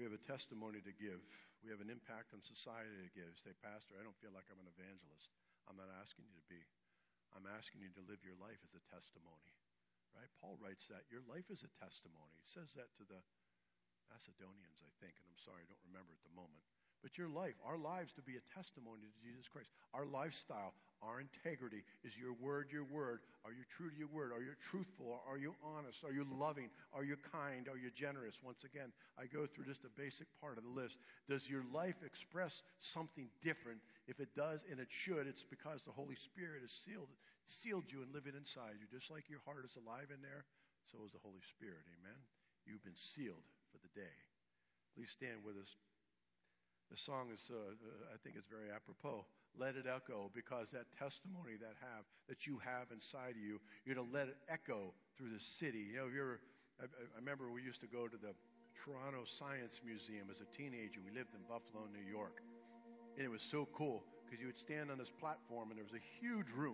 We have a testimony to give. We have an impact on society to give. Say, Pastor, I don't feel like I'm an evangelist. I'm not asking you to be. I'm asking you to live your life as a testimony. Right? Paul writes that. Your life is a testimony. He says that to the Macedonians, I think, and I'm sorry, I don't remember at the moment. But your life, our lives to be a testimony to Jesus Christ. Our lifestyle, our integrity, is your word your word? Are you true to your word? Are you truthful? Are you honest? Are you loving? Are you kind? Are you generous? Once again, I go through just a basic part of the list. Does your life express something different? If it does, and it should, it's because the Holy Spirit has sealed, sealed you and living inside you. Just like your heart is alive in there, so is the Holy Spirit. Amen? You've been sealed for the day. Please stand with us. The song is, uh, I think it's very apropos. Let it echo, because that testimony that have that you have inside of you, you're going to let it echo through the city. You know, if you're, I, I remember we used to go to the Toronto Science Museum as a teenager. We lived in Buffalo, New York, and it was so cool because you would stand on this platform, and there was a huge room,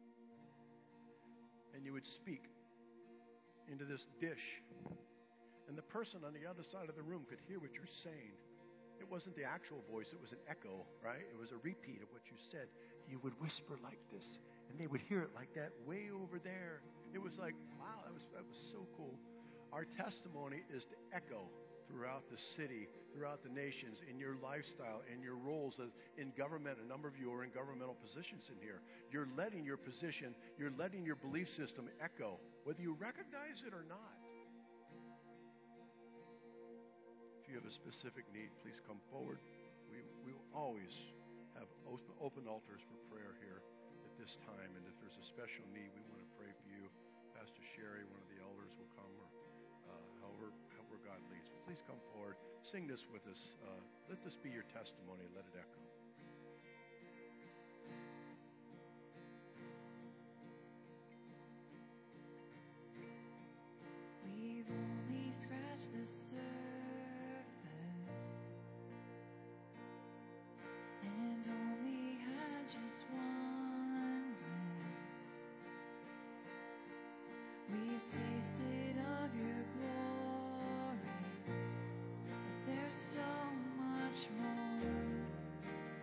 and you would speak into this dish, and the person on the other side of the room could hear what you're saying. It wasn't the actual voice, it was an echo, right? It was a repeat of what you said. You would whisper like this, and they would hear it like that way over there. It was like, wow, that was, that was so cool. Our testimony is to echo throughout the city, throughout the nations, in your lifestyle, in your roles as in government. A number of you are in governmental positions in here. You're letting your position, you're letting your belief system echo, whether you recognize it or not. If you have a specific need, please come forward. We we will always have open, open altars for prayer here at this time. And if there's a special need, we want to pray for you. Pastor Sherry, one of the elders, will come, or uh, however, however God leads. Please come forward. Sing this with us. Uh, let this be your testimony. Let it echo. We've only scratched the surface. And only had just one glance. We've tasted of your glory, but there's so much more.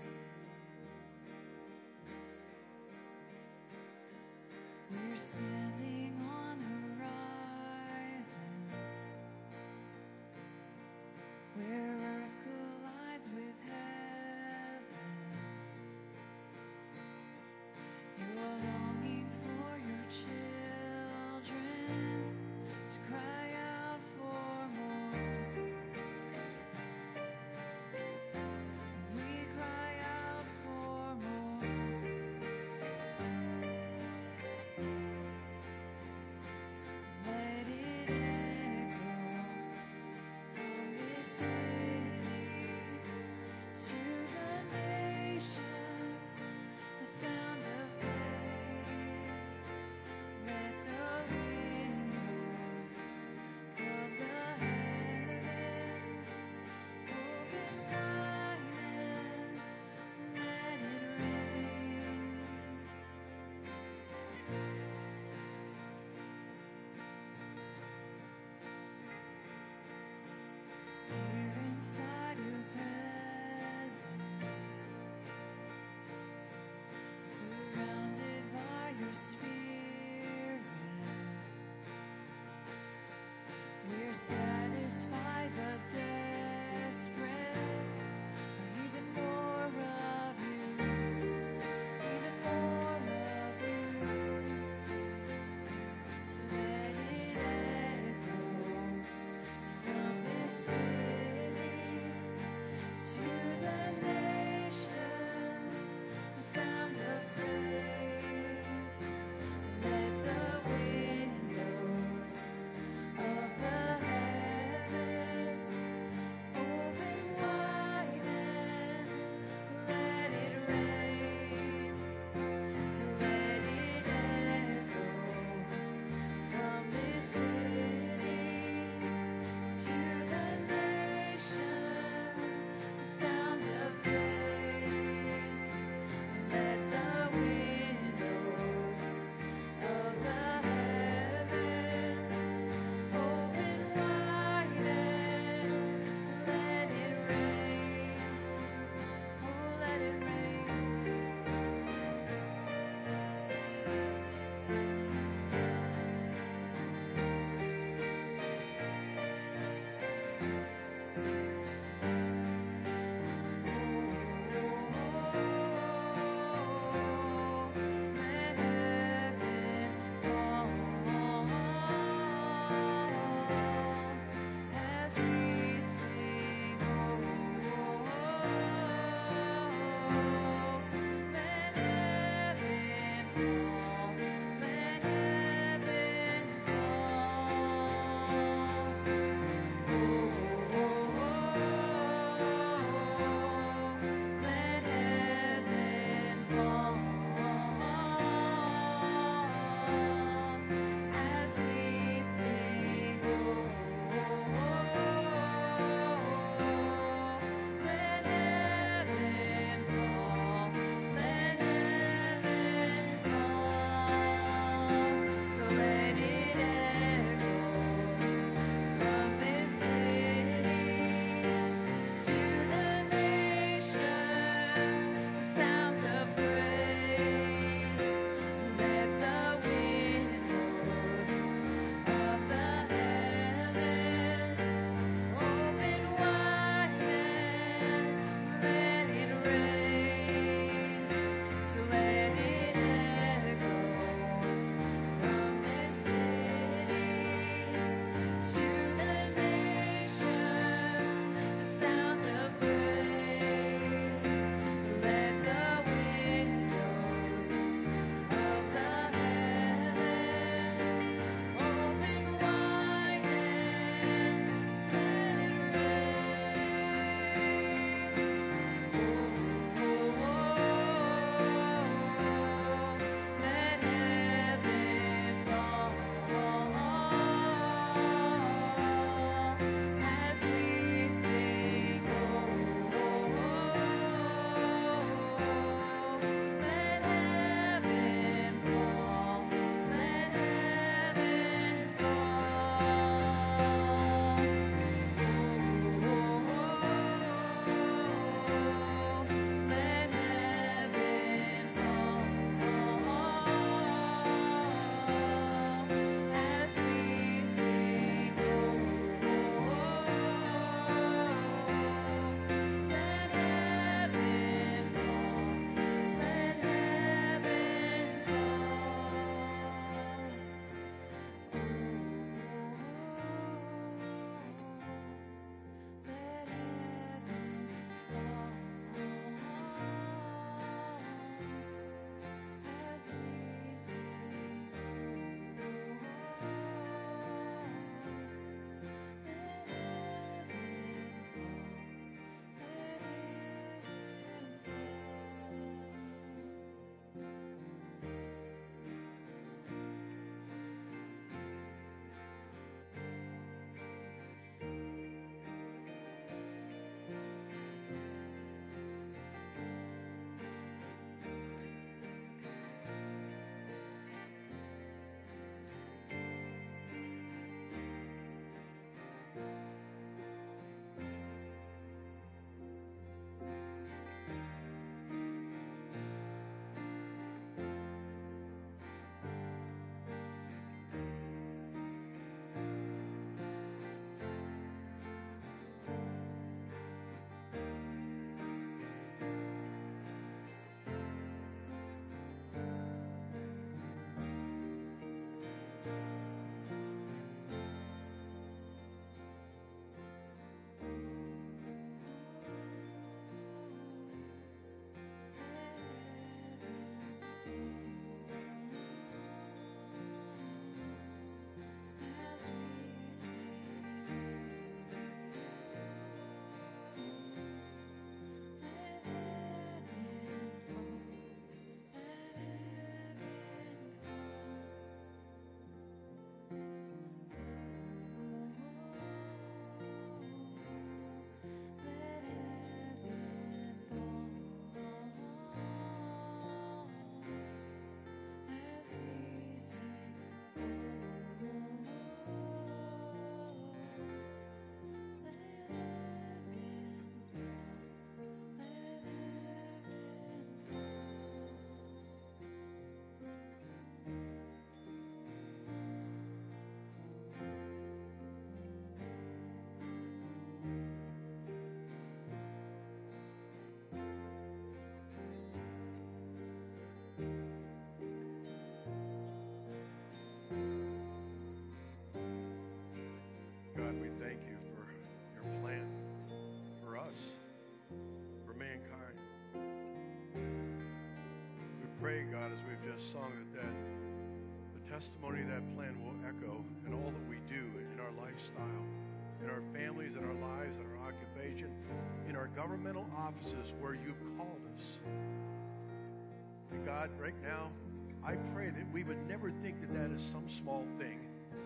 pray, God, as we've just sung, that, that the testimony of that plan will echo in all that we do, in our lifestyle, in our families, in our lives, in our occupation, in our governmental offices where you've called us. And God, right now, I pray that we would never think that that is some small thing.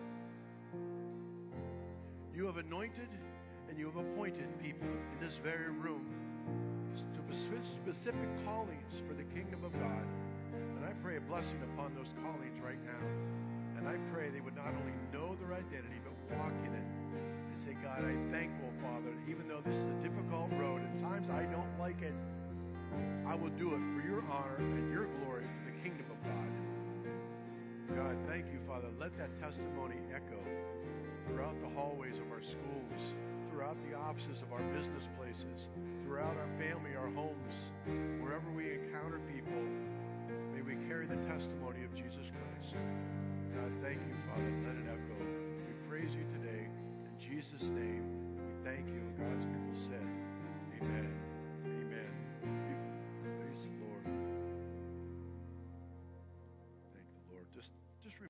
You have anointed and you have appointed people in this very room to specific callings for the kingdom of God. And I pray a blessing upon those callings right now. And I pray they would not only know their identity, but walk in it. And say, God, I'm thankful, Father, that even though this is a difficult road, and times I don't like it, I will do it for your honor and your glory for the kingdom of God. God, thank you, Father. Let that testimony echo throughout the hallways of our schools, throughout the offices of our business places, throughout our family, our homes, wherever we encounter people, may we carry the testimony of Jesus Christ. God, thank you, Father. Let it echo. We praise you today. In Jesus' name, we thank you. God's people said, amen. Amen. Praise the Lord. Thank the Lord. Just, just